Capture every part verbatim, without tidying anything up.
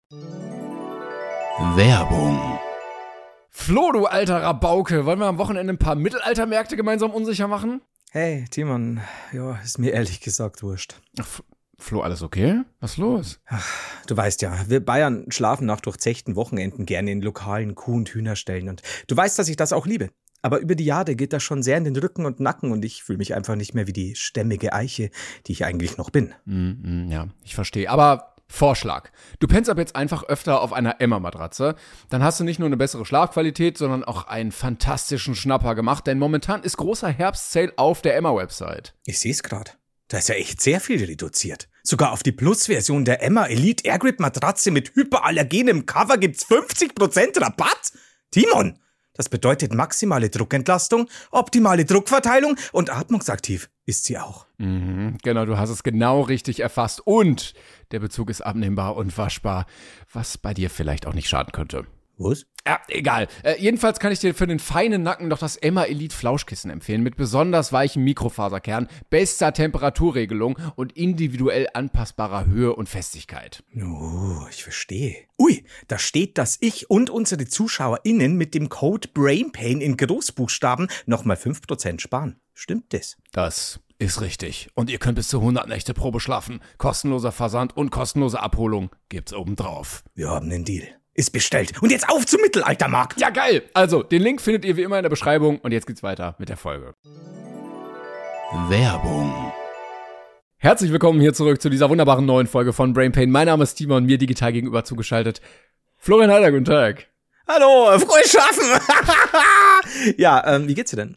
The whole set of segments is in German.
Werbung. Flo, du alter Rabauke, wollen wir am Wochenende ein paar Mittelaltermärkte gemeinsam unsicher machen? Hey, Timon, ja, ist mir ehrlich gesagt wurscht. Ach, Flo, alles okay? Was ist los? Ach, du weißt ja, wir Bayern schlafen nach durchzechten Wochenenden gerne in lokalen Kuh- und Hühnerställen. Und du weißt, dass ich das auch liebe. Aber über die Jahre geht das schon sehr in den Rücken und Nacken und ich fühle mich einfach nicht mehr wie die stämmige Eiche, die ich eigentlich noch bin. Mm, mm, ja, ich verstehe. Aber Vorschlag. Du pennst ab jetzt einfach öfter auf einer Emma-Matratze. Dann hast du nicht nur eine bessere Schlafqualität, sondern auch einen fantastischen Schnapper gemacht. Denn momentan ist großer Herbst-Sale auf der Emma-Website. Ich sehe es gerade. Da ist ja echt sehr viel reduziert. Sogar auf die Plus-Version der Emma Elite Airgrip Matratze mit hyperallergenem Cover gibt's fünfzig Prozent Rabatt. Timon, das bedeutet maximale Druckentlastung, optimale Druckverteilung und atmungsaktiv ist sie auch. Mhm, genau, du hast es genau richtig erfasst. Und der Bezug ist abnehmbar und waschbar, was bei dir vielleicht auch nicht schaden könnte. Was? Ja, egal. Äh, jedenfalls kann ich dir für den feinen Nacken noch das Emma Elite Flauschkissen empfehlen. Mit besonders weichem Mikrofaserkern, bester Temperaturregelung und individuell anpassbarer Höhe und Festigkeit. Oh, ich verstehe. Ui, da steht, dass ich und unsere ZuschauerInnen mit dem Code BRAINPAIN in Großbuchstaben nochmal fünf Prozent sparen. Stimmt das? Das ist richtig. Und ihr könnt bis zu hundert Nächte Probe schlafen. Kostenloser Versand und kostenlose Abholung gibt's obendrauf. Wir haben den Deal. Ist bestellt. Und jetzt auf zum Mittelaltermarkt. Ja, geil. Also, den Link findet ihr wie immer in der Beschreibung. Und jetzt geht's weiter mit der Folge. Werbung. Herzlich willkommen hier zurück zu dieser wunderbaren neuen Folge von BrainPain. Mein Name ist Timon, mir digital gegenüber zugeschaltet Florian Heider, guten Tag. Hallo, frohes Schaffen. Ja, ähm, wie geht's dir denn?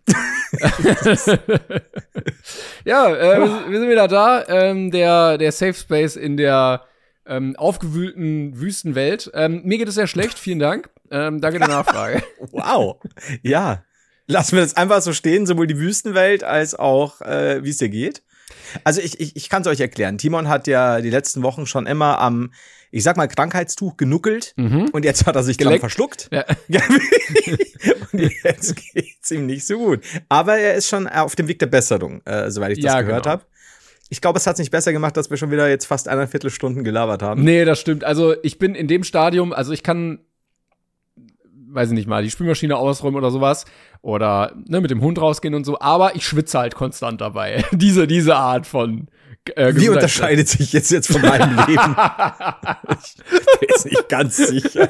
ja, äh, wir, wir sind wieder da. Ähm, der, der Safe Space in der ähm, aufgewühlten Wüstenwelt. Ähm, mir geht es sehr schlecht, vielen Dank. Ähm, danke der Nachfrage. Wow. Ja. Lassen wir das einfach so stehen, sowohl die Wüstenwelt als auch, äh, wie es dir geht. Also ich, ich, ich kann es euch erklären. Timon hat ja die letzten Wochen schon immer am, ich sag mal, Krankheitstuch genuckelt. Mhm. Und jetzt hat er sich dran verschluckt. Ja. Und jetzt geht's ihm nicht so gut. Aber er ist schon auf dem Weg der Besserung, äh, soweit ich das ja, gehört genau. habe. Ich glaube, es hat es nicht besser gemacht, dass wir schon wieder jetzt fast eineinviertel Stunden gelabert haben. Nee, das stimmt. Also ich bin in dem Stadium, also ich kann, weiß ich nicht mal, die Spülmaschine ausräumen oder sowas. Oder ne, mit dem Hund rausgehen und so. Aber ich schwitze halt konstant dabei. diese, diese Art von äh, Wie unterscheidet sich jetzt, jetzt von meinem Leben? Ich bin jetzt nicht ganz sicher.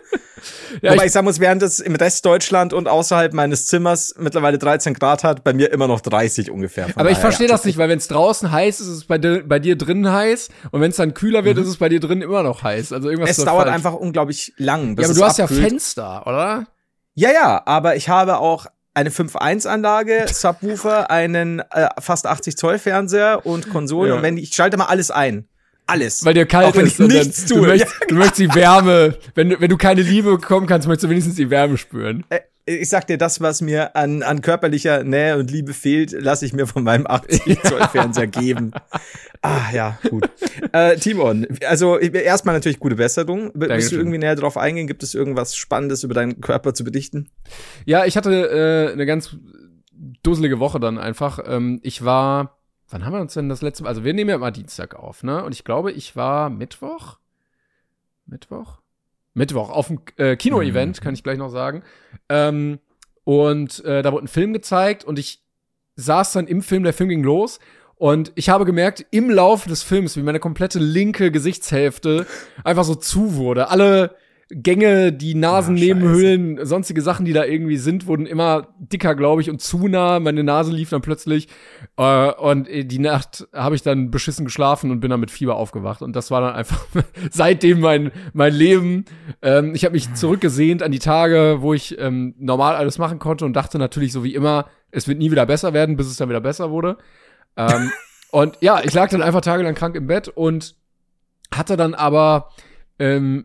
Ja, Wobei ich, ich sagen muss, während es im Rest Deutschland und außerhalb meines Zimmers mittlerweile dreizehn Grad hat, bei mir immer noch dreißig ungefähr. Von aber ich verstehe ja, das nicht, weil wenn es draußen heiß ist, ist es bei, di- bei dir drinnen heiß. Und wenn es dann kühler wird, mhm. ist es bei dir drinnen immer noch heiß. Also irgendwas es dauert falsch. Einfach unglaublich lang. Bis ja, aber du hast abkühlt. Ja Fenster, oder? Ja, ja, aber ich habe auch eine fünf eins Anlage, Subwoofer, einen äh, fast achtzig Zoll Fernseher und Konsole. Ja. Und wenn ich, ich schalte mal alles ein. Alles. Weil dir kalt auch wenn ist. Ich nichts dann, tue. Du möchtest, ja. du möchtest die Wärme, wenn du, wenn du keine Liebe bekommen kannst, möchtest du wenigstens die Wärme spüren. Äh, ich sag dir, das, was mir an, an körperlicher Nähe und Liebe fehlt, lasse ich mir von meinem achtzig Zoll Fernseher geben. Ah, ja, gut. äh, Timon, also erstmal natürlich gute Besserung. B- Willst du irgendwie näher drauf eingehen? Gibt es irgendwas Spannendes über deinen Körper zu berichten? Ja, ich hatte äh, eine ganz dusselige Woche dann einfach. Ähm, ich war Wann haben wir uns denn das letzte Mal? Also wir nehmen ja immer Dienstag auf, ne? Und ich glaube, ich war Mittwoch? Mittwoch? Mittwoch auf dem äh, Kino-Event, mhm. kann ich gleich noch sagen. Ähm, und äh, da wurde ein Film gezeigt und ich saß dann im Film, der Film ging los. Und ich habe gemerkt, im Laufe des Films, wie meine komplette linke Gesichtshälfte einfach so zu wurde. Alle Gänge, die Nasennebenhöhlen, ah, sonstige Sachen, die da irgendwie sind, wurden immer dicker, glaube ich, und zu nah. Meine Nase lief dann plötzlich. Äh, und die Nacht habe ich dann beschissen geschlafen und bin dann mit Fieber aufgewacht. Und das war dann einfach seitdem mein mein Leben. Ähm, ich habe mich zurückgesehnt an die Tage, wo ich ähm, normal alles machen konnte und dachte natürlich so wie immer, es wird nie wieder besser werden, bis es dann wieder besser wurde. ähm, und ja, ich lag dann einfach tagelang krank im Bett und hatte dann aber ähm,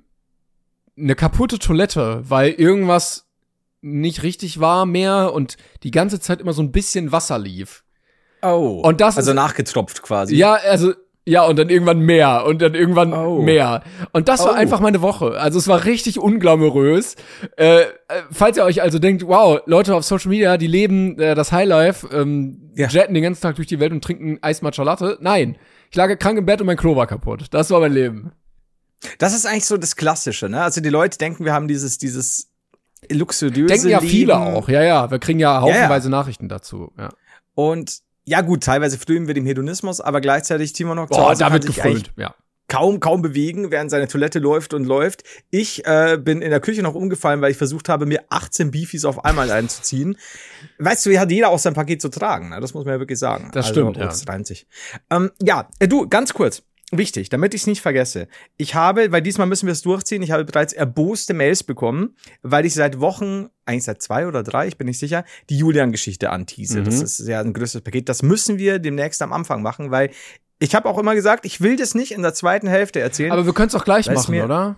eine kaputte Toilette, weil irgendwas nicht richtig war mehr und die ganze Zeit immer so ein bisschen Wasser lief. Oh, und das also ist, nachgetropft quasi. Ja, also ja, und dann irgendwann mehr und dann irgendwann oh. mehr. Und das war oh. einfach meine Woche. Also es war richtig unglamourös. Äh, falls ihr euch also denkt, wow, Leute auf Social Media, die leben äh, das Highlife, ähm, ja. jetten den ganzen Tag durch die Welt und trinken Eis Matcha Latte. Nein, ich lag krank im Bett und mein Klo war kaputt. Das war mein Leben. Das ist eigentlich so das Klassische, ne? Also die Leute denken, wir haben dieses, dieses luxuriöse Denken ja Leben. viele auch, ja, ja. Wir kriegen ja haufenweise ja, ja. Nachrichten dazu, ja. Und ja gut, teilweise frühen wir dem Hedonismus, aber gleichzeitig Timon noch zu Boah, Hause da kann wird sich gefüllt, ja. kaum, kaum bewegen, während seine Toilette läuft und läuft. Ich äh, bin in der Küche noch umgefallen, weil ich versucht habe, mir achtzehn Beefies auf einmal einzuziehen. Weißt du, hier hat jeder auch sein Paket zu tragen, ne? Das muss man ja wirklich sagen. Das also, stimmt, oh, ja. Das reimt sich. Ähm, ja, äh, du, ganz kurz. Wichtig, damit ich es nicht vergesse. Ich habe, weil diesmal müssen wir es durchziehen, ich habe bereits erboste Mails bekommen, weil ich seit Wochen, eigentlich seit zwei oder drei, ich bin nicht sicher, die Julian-Geschichte antease. Mhm. Das ist ja ein größeres Paket. Das müssen wir demnächst am Anfang machen, weil ich habe auch immer gesagt, ich will das nicht in der zweiten Hälfte erzählen. Aber wir können es auch gleich Weil's machen, mir- oder?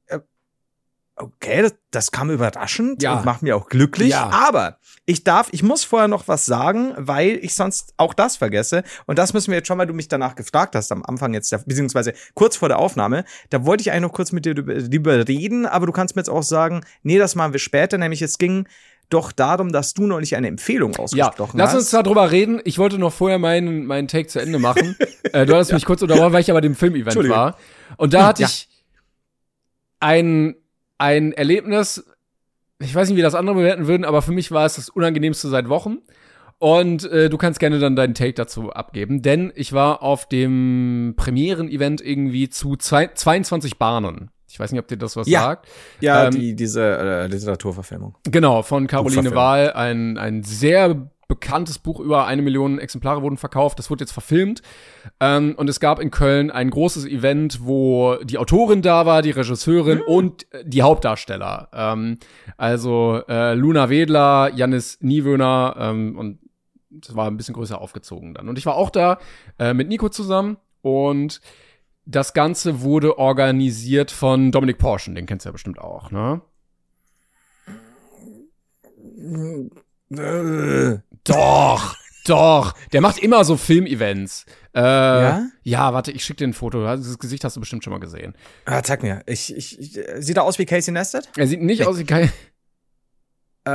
Okay, das, das kam überraschend Ja. und macht mir auch glücklich. Ja. Aber ich darf, ich muss vorher noch was sagen, weil ich sonst auch das vergesse. Und das müssen wir jetzt schon, weil du mich danach gefragt hast am Anfang jetzt, beziehungsweise kurz vor der Aufnahme. Da wollte ich eigentlich noch kurz mit dir darüber reden, aber du kannst mir jetzt auch sagen, nee, das machen wir später. Nämlich es ging doch darum, dass du neulich eine Empfehlung Ja, ausgesprochen lass hast. uns darüber reden. Ich wollte noch vorher meinen, meinen Take zu Ende machen. äh, du hast mich kurz unterbrochen, weil ich aber dem Filmevent Entschuldigung. war. Und da hatte Ja. ich ein, ein Erlebnis, ich weiß nicht, wie das andere bewerten würden, aber für mich war es das Unangenehmste seit Wochen. Und äh, du kannst gerne dann deinen Take dazu abgeben, denn ich war auf dem Premieren-Event irgendwie zu zwei, zweiundzwanzig Bahnen. Ich weiß nicht, ob dir das was Ja. sagt. Ja, Ähm, die, diese äh, Literaturverfilmung. Genau, von Caroline Buchverfilmung. Wahl. Ein, ein sehr bekanntes Buch, über eine Million Exemplare wurden verkauft. Das wurde jetzt verfilmt. Ähm, und es gab in Köln ein großes Event, wo die Autorin da war, die Regisseurin Hm. und äh, die Hauptdarsteller. Ähm, also äh, Luna Wedler, Jannis Niewöhner ähm, und das war ein bisschen größer aufgezogen dann. Und ich war auch da äh, mit Nico zusammen und das Ganze wurde organisiert von Dominik Porschen, den kennst du ja bestimmt auch, ne? Äh, Doch, doch. Der macht immer so Filmevents. Äh, Ja? Ja, warte, ich schick dir ein Foto. Das Gesicht hast du bestimmt schon mal gesehen. ah, zeig mir. Ich, ich, ich, sieht er aus wie Casey Neistat? Er sieht nicht Nee. aus wie kein. Äh,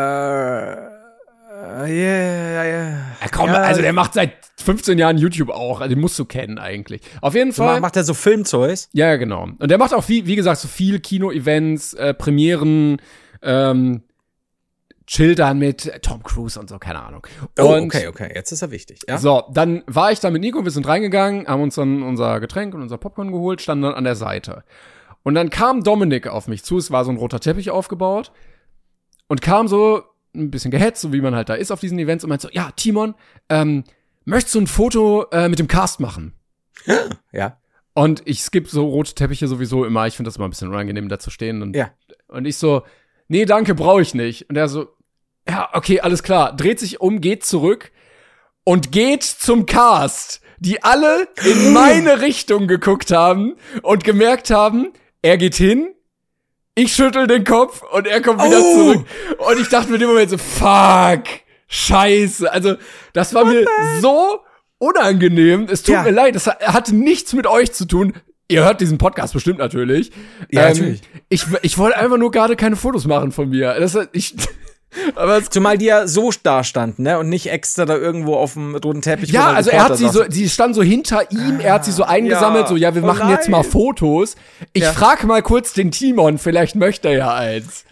ja, ja, ja. Ja, komm, Ja, also der macht seit fünfzehn Jahren YouTube auch. Also den musst du kennen eigentlich. Auf jeden so Fall. macht, macht er so Filmzeugs? Ja, ja, genau. Und der macht auch, wie, wie gesagt, so viel Kino-Events, äh, Premieren, ähm, chillt dann mit Tom Cruise und so, keine Ahnung. Oh, Und okay, okay, jetzt ist er wichtig. Ja? So, dann war ich da mit Nico, wir sind reingegangen, haben uns dann unser Getränk und unser Popcorn geholt, standen dann an der Seite. Und dann kam Dominik auf mich zu, es war so ein roter Teppich aufgebaut und kam so ein bisschen gehetzt, so wie man halt da ist auf diesen Events und meinte so, ja, Timon, ähm, möchtest du ein Foto äh, mit dem Cast machen? Ja. Und ich skippe so rote Teppiche sowieso immer, ich finde das immer ein bisschen unangenehm, da zu stehen. Und, Ja. und ich so, nee, danke, brauche ich nicht. Und er so, ja, okay, alles klar. Dreht sich um, geht zurück und geht zum Cast, die alle in meine Richtung geguckt haben und gemerkt haben, er geht hin, ich schüttel den Kopf und er kommt wieder Oh. zurück. Und ich dachte mir in dem Moment so, fuck, scheiße. Also, das war mir so unangenehm. Es tut Ja. mir leid, das hat- hatte nichts mit euch zu tun. Ihr hört diesen Podcast bestimmt natürlich. Ja, natürlich. Ich, ich wollte einfach nur gerade keine Fotos machen von mir. Das, ich, aber es, Zumal die ja so da standen, ne? Und nicht extra da irgendwo auf dem roten Teppich. wo ja, der also er hat Reporter sie so, saß. sie stand so hinter ihm, er hat sie so eingesammelt, ja. so, ja, wir Oh machen jetzt mal nein. Fotos. Ich Ja. frag mal kurz den Timon, vielleicht möchte er ja eins.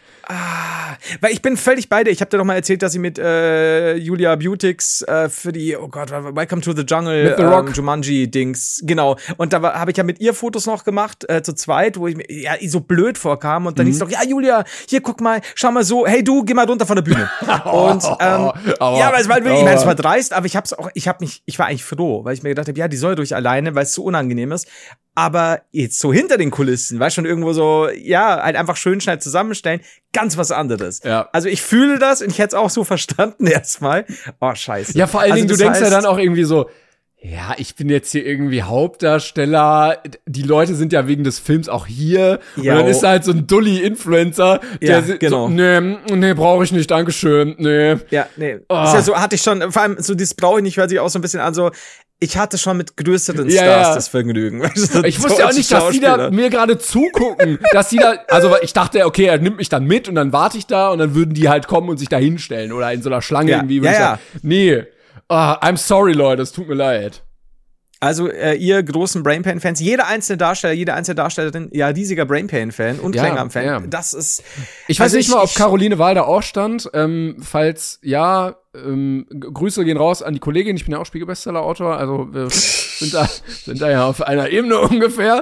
Weil ich bin völlig bei dir. Ich habe dir doch mal erzählt, dass ich mit äh, Julia Beautix äh, für die, oh Gott, Welcome to the Jungle, Mit The Rock. ähm, Jumanji-Dings, genau. Und da habe ich ja mit ihr Fotos noch gemacht, äh, zu zweit, wo ich mir ja so blöd vorkam. Und dann Mhm. hieß doch, ja, Julia, hier, guck mal, schau mal so, hey du, geh mal runter von der Bühne. Und ähm, Aber- ja, weil es war halt wirklich, ich meine, es aber- war dreist, aber ich hab's auch, ich hab mich, ich war eigentlich froh, weil ich mir gedacht habe, ja, die soll durch alleine, weil es so unangenehm ist. Aber jetzt so hinter den Kulissen, weißt schon, irgendwo so, ja, halt einfach schön schnell zusammenstellen, ganz was anderes. Ja. Also ich fühle das und ich hätte es auch so verstanden erstmal. Oh, scheiße. Ja, vor allen Also Dingen, du das denkst ja heißt- dann auch irgendwie so, ja, ich bin jetzt hier irgendwie Hauptdarsteller. Die Leute sind ja wegen des Films auch hier. Ja. Und dann ist da halt so ein Dulli-Influencer, der Ja, si- genau. so, nee, nee, brauche ich nicht, dankeschön, nee. Ja, nee. Oh. Ist ja so, hatte ich schon, vor allem so dieses brauche ich nicht, hört sich auch so ein bisschen an, so, ich hatte schon mit größeren Ja, Stars ja. das Vergnügen. Weißt du, so Ich wusste ja auch deutsche nicht, dass die da Schauspieler. mir gerade zugucken, dass die da, also ich dachte, okay, er nimmt mich dann mit und dann warte ich da und dann würden die halt kommen und sich da hinstellen oder in so einer Schlange Ja, irgendwie. ja, würde ich ja. sagen, nee, ah, I'm sorry, Leute, es tut mir leid. Also äh, ihr großen Brainpain-Fans, jeder einzelne Darsteller, jede einzelne Darstellerin, ja, riesiger Brainpain-Fan und Ja, Klängern-Fan. ja. Das ist. Ich weiß also nicht mal, ob ich- Caroline Wahl da auch stand. Ähm, falls ja, ähm, G- Grüße gehen raus an die Kollegin. Ich bin ja auch Spiegel-Bestseller-Autor, also wir sind da, sind da ja auf einer Ebene ungefähr.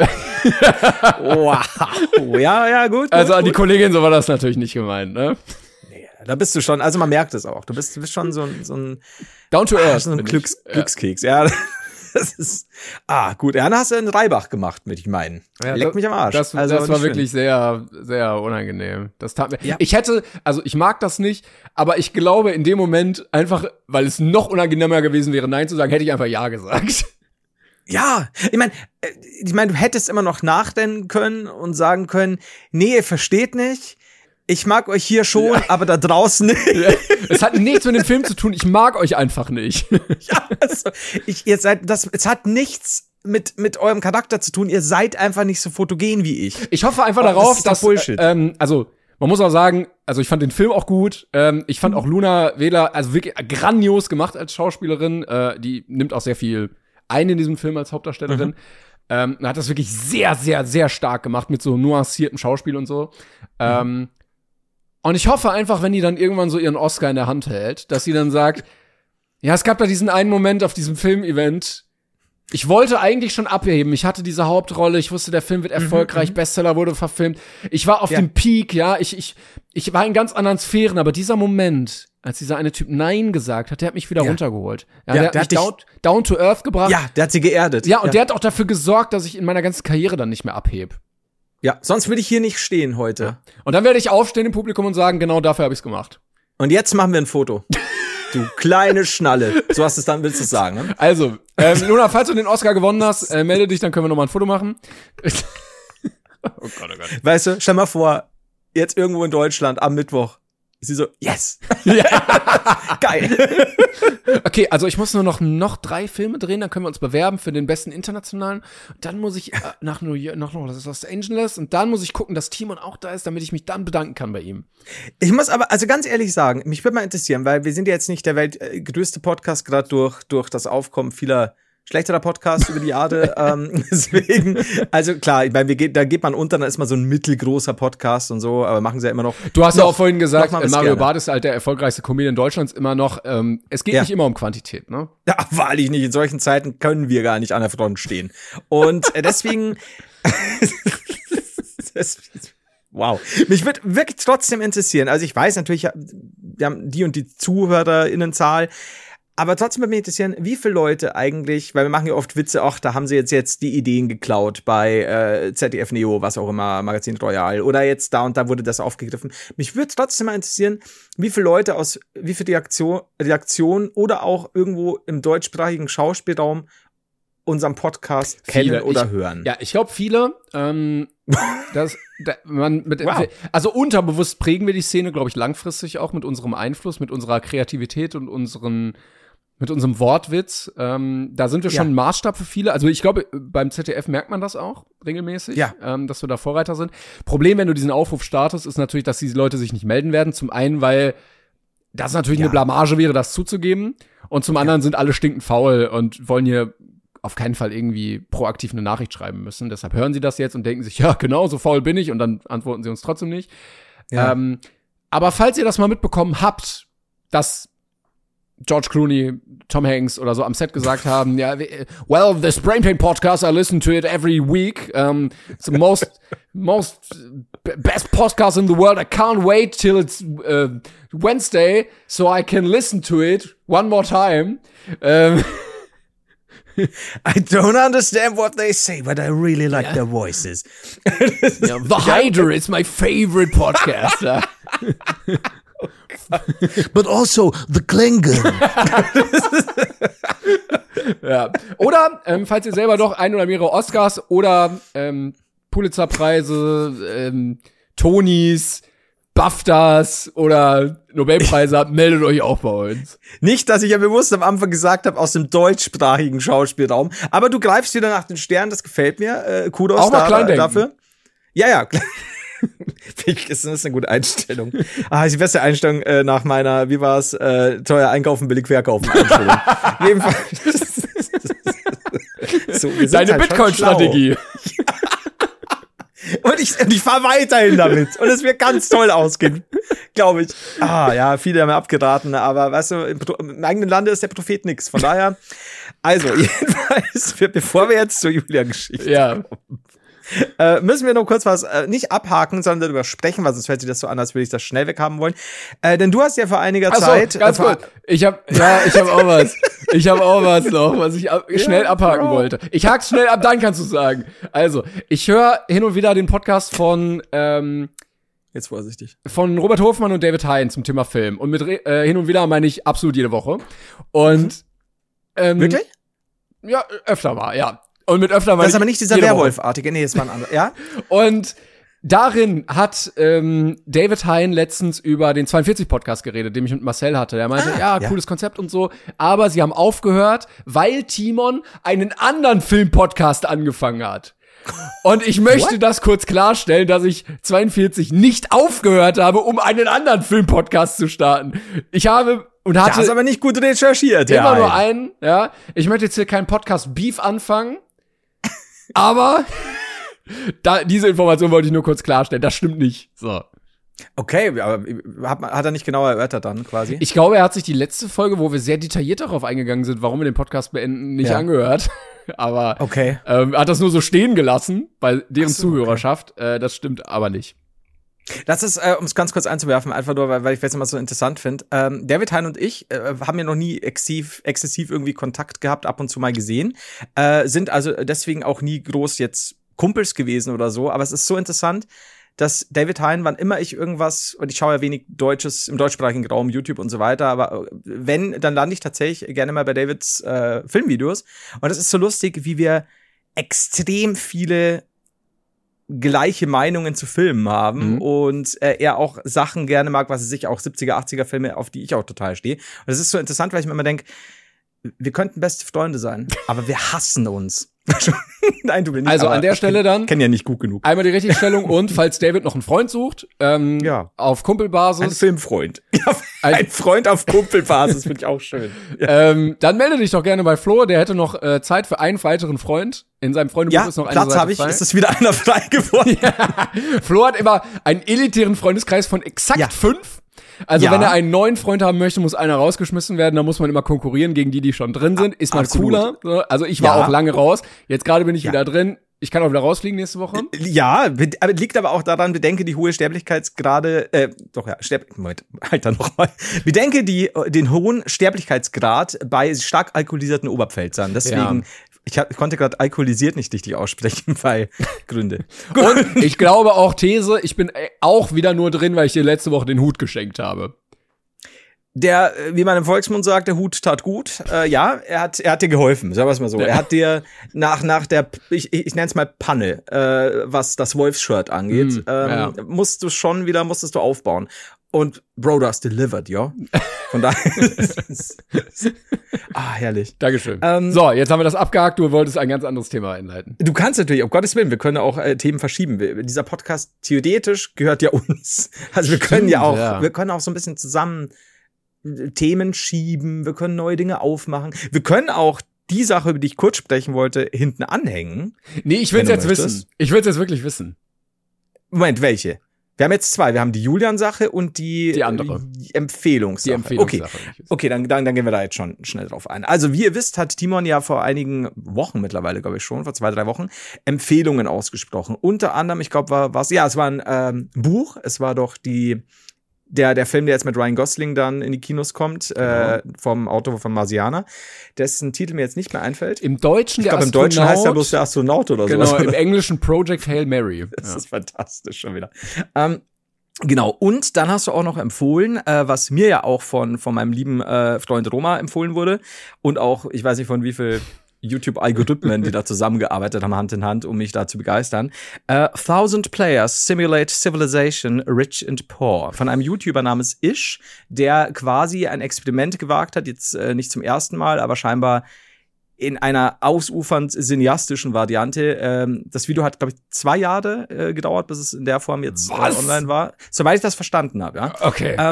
Wow. Ja, ja, gut. gut Also an die gut. Kollegin, so war das natürlich nicht gemeint, ne? Da bist du schon, also man merkt es auch. Du bist, du bist schon so ein, so ein, Down to ah, earth. so ein bin ich. Glücks, Ja. Glückskeks. Ja, das ist. Ah, gut. Ja, dann hast du einen Reibach gemacht, würde ich meinen. Ja, Leck das- mich am Arsch. Das, Also das war nicht wirklich sehr, sehr unangenehm. Das tat mir. Ja. Ich hätte, also ich mag das nicht, aber ich glaube in dem Moment einfach, weil es noch unangenehmer gewesen wäre, Nein zu sagen, hätte ich einfach Ja gesagt. Ja, ich meine, ich meine, du hättest immer noch nachdenken können und sagen können, nee, ihr versteht nicht. Ich mag euch hier schon, Ja. aber da draußen nicht. Es hat nichts mit dem Film zu tun, ich mag euch einfach nicht. Ja, also, ich, ihr seid, das, es hat nichts mit, mit eurem Charakter zu tun. Ihr seid einfach nicht so fotogen wie ich. Ich hoffe einfach Oh, das darauf, ist doch dass, Bullshit. äh, ähm, also, man muss auch sagen, also ich fand den Film auch gut. Ähm, ich fand auch Luna Wähler, also wirklich grandios gemacht als Schauspielerin. Äh, die nimmt auch sehr viel ein in diesem Film als Hauptdarstellerin. Mhm. Ähm, hat das wirklich sehr, sehr, sehr stark gemacht mit so nuanciertem Schauspiel und so. Ähm, und ich hoffe einfach, wenn die dann irgendwann so ihren Oscar in der Hand hält, dass sie dann sagt, ja, es gab da diesen einen Moment auf diesem Filmevent. Ich wollte eigentlich schon abheben. Ich hatte diese Hauptrolle. Ich wusste, der Film wird erfolgreich. Bestseller wurde verfilmt. Ich war auf Ja. dem Peak, ja. Ich, ich, ich war in ganz anderen Sphären. Aber dieser Moment, als dieser eine Typ Nein gesagt hat, der hat mich wieder Ja. runtergeholt. Ja, Ja, der hat der mich hat dich- down, down to earth gebracht. Ja, der hat sie geerdet. Ja, und der hat auch dafür gesorgt, dass ich in meiner ganzen Karriere dann nicht mehr abhebe. Ja, sonst würde ich hier nicht stehen heute. Und dann werde ich aufstehen im Publikum und sagen, genau dafür habe ich's gemacht. Und jetzt machen wir ein Foto. Du kleine Schnalle. So hast du es dann, willst du es sagen, ne? Also, ähm, Luna, falls du den Oscar gewonnen hast, äh, melde dich, dann können wir noch mal ein Foto machen. Oh Gott, oh Gott. Weißt du, stell mal vor, jetzt irgendwo in Deutschland am Mittwoch. Sie so, yes! Geil! Okay, also ich muss nur noch, noch drei Filme drehen, dann können wir uns bewerben für den besten internationalen. Dann muss ich äh, nach New York, noch, noch Los Angeles und dann muss ich gucken, dass Timon auch da ist, damit ich mich dann bedanken kann bei ihm. Ich muss aber, also ganz ehrlich sagen, mich würde mal interessieren, weil wir sind ja jetzt nicht der weltgrößte Podcast, gerade durch, durch das Aufkommen vieler schlechterer Podcasts über die Jahre. ähm, deswegen, also klar, ich meine, wir geht, da geht man unter, dann ist man so ein mittelgroßer Podcast und so, aber machen sie ja immer noch. Du hast noch, ja auch vorhin gesagt, noch mal äh, was Mario gerne. Barth ist halt der erfolgreichste Comedian Deutschlands immer noch. Ähm, es geht Ja. nicht immer um Quantität, ne? Ja, wahrlich nicht. In solchen Zeiten können wir gar nicht an der Front stehen. Und äh, deswegen. das, wow. Mich würde wirklich trotzdem interessieren. Also ich weiß natürlich, wir haben die und die ZuhörerInnenzahl. Aber trotzdem würde mich interessieren, wie viele Leute eigentlich, weil wir machen ja oft Witze, ach, da haben sie jetzt jetzt die Ideen geklaut bei äh, Z D F Neo, was auch immer, Magazin Royal, oder jetzt da und da wurde das aufgegriffen. Mich würde trotzdem mal interessieren, wie viele Leute aus, wie viele Reaktion, Reaktionen oder auch irgendwo im deutschsprachigen Schauspielraum unseren Podcast Viele. kennen oder Ich- hören. Ja, ich glaube viele. Ähm, das, da, man mit, Wow. Also unterbewusst prägen wir die Szene, glaube ich, langfristig auch mit unserem Einfluss, mit unserer Kreativität und unseren mit unserem Wortwitz. Ähm, da sind wir schon Ja. ein Maßstab für viele. Also ich glaube, beim Z D F merkt man das auch regelmäßig, Ja. ähm, dass wir da Vorreiter sind. Problem, wenn du diesen Aufruf startest, ist natürlich, dass diese Leute sich nicht melden werden. Zum einen, weil das natürlich Ja. eine Blamage wäre, das zuzugeben. Und zum anderen sind alle stinkend faul und wollen hier auf keinen Fall irgendwie proaktiv eine Nachricht schreiben müssen. Deshalb hören sie das jetzt und denken sich, ja, genau, so faul bin ich. Und dann antworten sie uns trotzdem nicht. Ja. Ähm, aber falls ihr das mal mitbekommen habt, dass George Clooney, Tom Hanks oder so am Set gesagt haben, ja, well, this Brain Pain podcast, I listen to it every week. Um, it's the most, most b- best podcast in the world. I can't wait till it's uh, Wednesday so I can listen to it one more time. Um, I don't understand what they say, but I really like their voices. ja, The Hydra is my favorite podcast. Ja. But also the Klingon. Ja. Oder, ähm, falls ihr selber doch ein oder mehrere Oscars oder ähm, Pulitzerpreise, ähm, Tonys, BAFTAs oder Nobelpreise habt, meldet euch auch bei uns. Nicht, dass ich ja bewusst am Anfang gesagt habe, aus dem deutschsprachigen Schauspielraum. Aber du greifst wieder nach den Sternen, das gefällt mir. Äh, Kudos Auch mal da, klein denken. dafür. Ja, ja. Das ist eine gute Einstellung. Ah, ist die beste Einstellung äh, nach meiner, wie war's, äh, teuer einkaufen, billig verkaufen Einstellung. Jedenfalls. So, wir sind Deine halt schon Bitcoin-Strategie. Und ich, und ich fahre weiterhin damit. Und es wird ganz toll ausgehen, glaube ich. Ah, ja, viele haben mir abgeraten, aber weißt du, im, im eigenen Lande ist der Prophet nix. Von daher, also, jedenfalls, bevor wir jetzt zur Julia-Geschichte Ja. kommen, äh, müssen wir noch kurz was, äh, nicht abhaken, sondern darüber sprechen, weil sonst hört sich das so an, als würde ich das schnell weghaben wollen. Äh, denn du hast ja vor einiger Ach so, Zeit. ganz äh, kurz. Ich hab, ja, ich hab auch was. Ich hab auch was noch, was ich ab, schnell Ja, abhaken Bro. wollte. Ich hak's schnell ab, dann kannst du sagen. Also, ich höre hin und wieder den Podcast von, ähm, Jetzt vorsichtig. von Robert Hofmann und David Hein zum Thema Film. Und mit äh, hin und wieder meine ich absolut jede Woche. Und ähm, Wirklich? Ja, öfter mal, ja. Und mit öfter meine Das ist ich aber nicht dieser jede Woche. Werwolf-artige, nee, das war ein anderer, ja? Und darin hat ähm, David Hein letztens über den zweiundvierzig-Podcast geredet, den ich mit Marcel hatte. Der meinte, Ah, ja, ja. cooles Konzept und so. Aber sie haben aufgehört, weil Timon einen anderen Film-Podcast angefangen hat. Und ich möchte das kurz klarstellen, dass ich zweiundvierzig nicht aufgehört habe, um einen anderen Film-Podcast zu starten. Ich habe und Das hatte ist aber nicht gut recherchiert, ja. immer nur einen, ja. Ich möchte jetzt hier keinen Podcast-Beef anfangen, aber da, diese Information wollte ich nur kurz klarstellen. Das stimmt nicht. So. Okay, aber hat, hat er nicht genauer erörtert dann quasi? Ich glaube, er hat sich die letzte Folge, wo wir sehr detailliert darauf eingegangen sind, warum wir den Podcast beenden, nicht Ja. angehört. Aber Okay. ähm, hat das nur so stehen gelassen bei deren Ach so, Zuhörerschaft. Äh, das stimmt aber nicht. Das ist, äh, um es ganz kurz einzuwerfen, einfach nur, weil, weil ich es immer so interessant finde. Ähm, David Hein und ich äh, haben ja noch nie exzessiv, exzessiv irgendwie Kontakt gehabt, ab und zu mal gesehen. Äh, sind also deswegen auch nie groß jetzt Kumpels gewesen oder so. Aber es ist so interessant, dass David Hein, wann immer ich irgendwas, und ich schaue ja wenig Deutsches im deutschsprachigen Raum, YouTube und so weiter, aber wenn, dann lande ich tatsächlich gerne mal bei Davids äh, Filmvideos. Und es ist so lustig, wie wir extrem viele gleiche Meinungen zu Filmen haben Mhm. und äh, er auch Sachen gerne mag, was er sich auch siebziger, achtziger Filme, auf die ich auch total stehe. Und das ist so interessant, weil ich mir immer denke, wir könnten beste Freunde sein, aber wir hassen uns. Nein, du willst nicht. Also aber an der ich Stelle kenn, dann kenn ja nicht gut genug. einmal die Richtigstellung und falls David noch einen Freund sucht, ähm, Ja. auf Ein Kumpelbasis, Filmfreund. Ja, Ein- ein Freund auf Kumpelbasis finde ich auch schön. ähm, dann melde dich doch gerne bei Flo. Der hätte noch äh, Zeit für einen weiteren Freund. In seinem Freundebuch Ja, ist noch eine Platz Seite habe ich. frei. Ist es wieder einer frei geworden? Flo hat immer einen elitären Freundeskreis von exakt Ja. fünf. Also Ja. wenn er einen neuen Freund haben möchte, muss einer rausgeschmissen werden. Da muss man immer konkurrieren gegen die, die schon drin sind. Ist mal absolut. cooler. So, also ich war Ja. auch lange raus. Jetzt gerade bin ich Ja. wieder drin. Ich kann auch wieder rausfliegen nächste Woche. Ja, be- aber liegt aber auch daran, bedenke die hohe Sterblichkeitsgrade, äh, doch ja, Sterb Moment, halt dann noch mal. Bedenke die, den hohen Sterblichkeitsgrad bei stark alkoholisierten Oberpfälzern. Deswegen, Ja. ich, hab, ich konnte gerade alkoholisiert nicht richtig aussprechen, weil Gründe. Und ich glaube auch These, ich bin äh, auch wieder nur drin, weil ich dir letzte Woche den Hut geschenkt habe. Der, äh, wie man im Volksmund sagt, der Hut tat gut. Äh, ja, er hat, er hat dir geholfen, sagen wir es mal so. Ja. Er hat dir nach, nach der, ich, ich, ich nenne es mal Panne, äh, was das Wolfsshirt angeht, Mm, ähm, ja. musst du schon wieder, musstest du aufbauen. Und Bro, du hast delivered, ja. Von daher. ah, herrlich. Dankeschön. Ähm, so, jetzt haben wir das abgehakt. Du wolltest ein ganz anderes Thema einleiten. Du kannst natürlich, um Gottes Willen, wir können auch äh, Themen verschieben. Wir, dieser Podcast theoretisch gehört ja uns. Also wir können ja auch, ja. wir können auch so ein bisschen zusammen äh, Themen schieben, wir können neue Dinge aufmachen. Wir können auch die Sache, über die ich kurz sprechen wollte, hinten anhängen. Nee, ich will's Wenn du jetzt möchtest. wissen. Ich will's jetzt wirklich wissen. Moment, welche? Wir haben jetzt zwei. Wir haben die Julian-Sache und die, Die andere. die Empfehlungssache. Die Empfehlungssache. Okay, okay dann, dann, dann gehen wir da jetzt schon schnell drauf ein. Also, wie ihr wisst, hat Timon ja vor einigen Wochen mittlerweile, glaube ich schon, vor zwei, drei Wochen, Empfehlungen ausgesprochen. Unter anderem, ich glaube, war was, ja, es war ein ähm, Buch. Es war doch die, der, der Film, der jetzt mit Ryan Gosling dann in die Kinos kommt, äh, vom Autor von Marsiana, dessen Titel mir jetzt nicht mehr einfällt. Im Deutschen Ich der glaube, im Deutschen heißt er Astronaut. bloß der Astronaut oder so. Genau, im Englischen Project Hail Mary. Das Ja. ist fantastisch schon wieder. Ähm, genau, und dann hast du auch noch empfohlen, äh, was mir ja auch von, von meinem lieben äh, Freund Roma empfohlen wurde und auch, ich weiß nicht von wie viel YouTube-Algorithmen, die da zusammengearbeitet haben, Hand in Hand, um mich da zu begeistern. Äh, Thousand Players Simulate Civilization Rich and Poor von einem YouTuber namens Ish, der quasi ein Experiment gewagt hat, jetzt äh, nicht zum ersten Mal, aber scheinbar in einer ausufernd cineastischen Variante. Ähm, das Video hat, glaube ich, zwei Jahre äh, gedauert, bis es in der Form jetzt äh, Was? online war. Soweit ich das verstanden habe, ja. Okay. Ähm,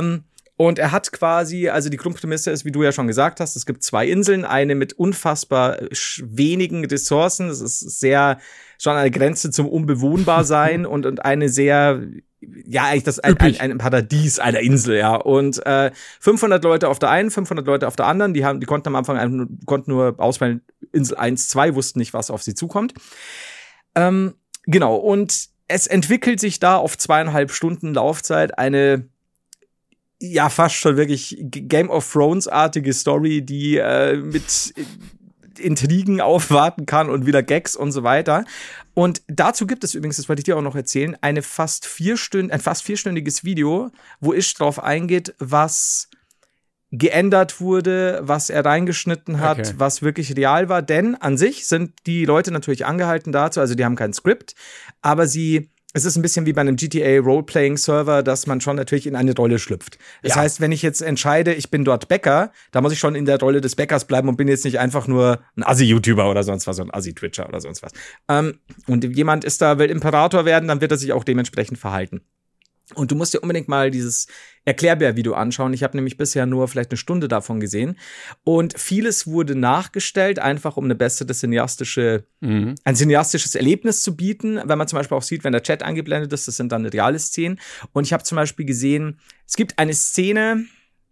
Und er hat quasi, also die Grundprämisse ist, wie du ja schon gesagt hast, es gibt zwei Inseln, eine mit unfassbar wenigen Ressourcen, das ist sehr schon an der Grenze zum Unbewohnbarsein und, und eine sehr, ja, eigentlich das ein, ein, ein Paradies einer Insel, ja. Und äh, fünfhundert Leute auf der einen, fünfhundert Leute auf der anderen, die haben, die konnten am Anfang einfach, konnten nur auswählen, Insel eins, zwei, wussten nicht, was auf sie zukommt. Ähm, genau, und es entwickelt sich da auf zweieinhalb Stunden Laufzeit eine ja fast schon wirklich Game of Thrones-artige Story, die äh, mit Intrigen aufwarten kann und wieder Gags und so weiter. Und dazu gibt es übrigens, das wollte ich dir auch noch erzählen, eine fast vierstünd- ein fast vierstündiges Video, wo Ish drauf eingeht, was geändert wurde, was er reingeschnitten hat, okay. was wirklich real war. Denn an sich sind die Leute natürlich angehalten dazu, also die haben kein Skript, aber sie es ist ein bisschen wie bei einem G T A Role-Playing-Server, dass man schon natürlich in eine Rolle schlüpft. Das ja. heißt, wenn ich jetzt entscheide, ich bin dort Bäcker, da muss ich schon in der Rolle des Bäckers bleiben und bin jetzt nicht einfach nur ein Assi-YouTuber oder sonst was, so ein Assi-Twitcher oder sonst was. Ähm, und jemand ist da, will Imperator werden, dann wird er sich auch dementsprechend verhalten. Und du musst dir unbedingt mal dieses Erklärbär-Video anschauen. Ich habe nämlich bisher nur vielleicht eine Stunde davon gesehen. Und vieles wurde nachgestellt, einfach um eine bessere cineastische, mhm. ein cineastisches Erlebnis zu bieten. Wenn man zum Beispiel auch sieht, wenn der Chat eingeblendet ist, das sind dann reale Szenen. Und ich habe zum Beispiel gesehen, es gibt eine Szene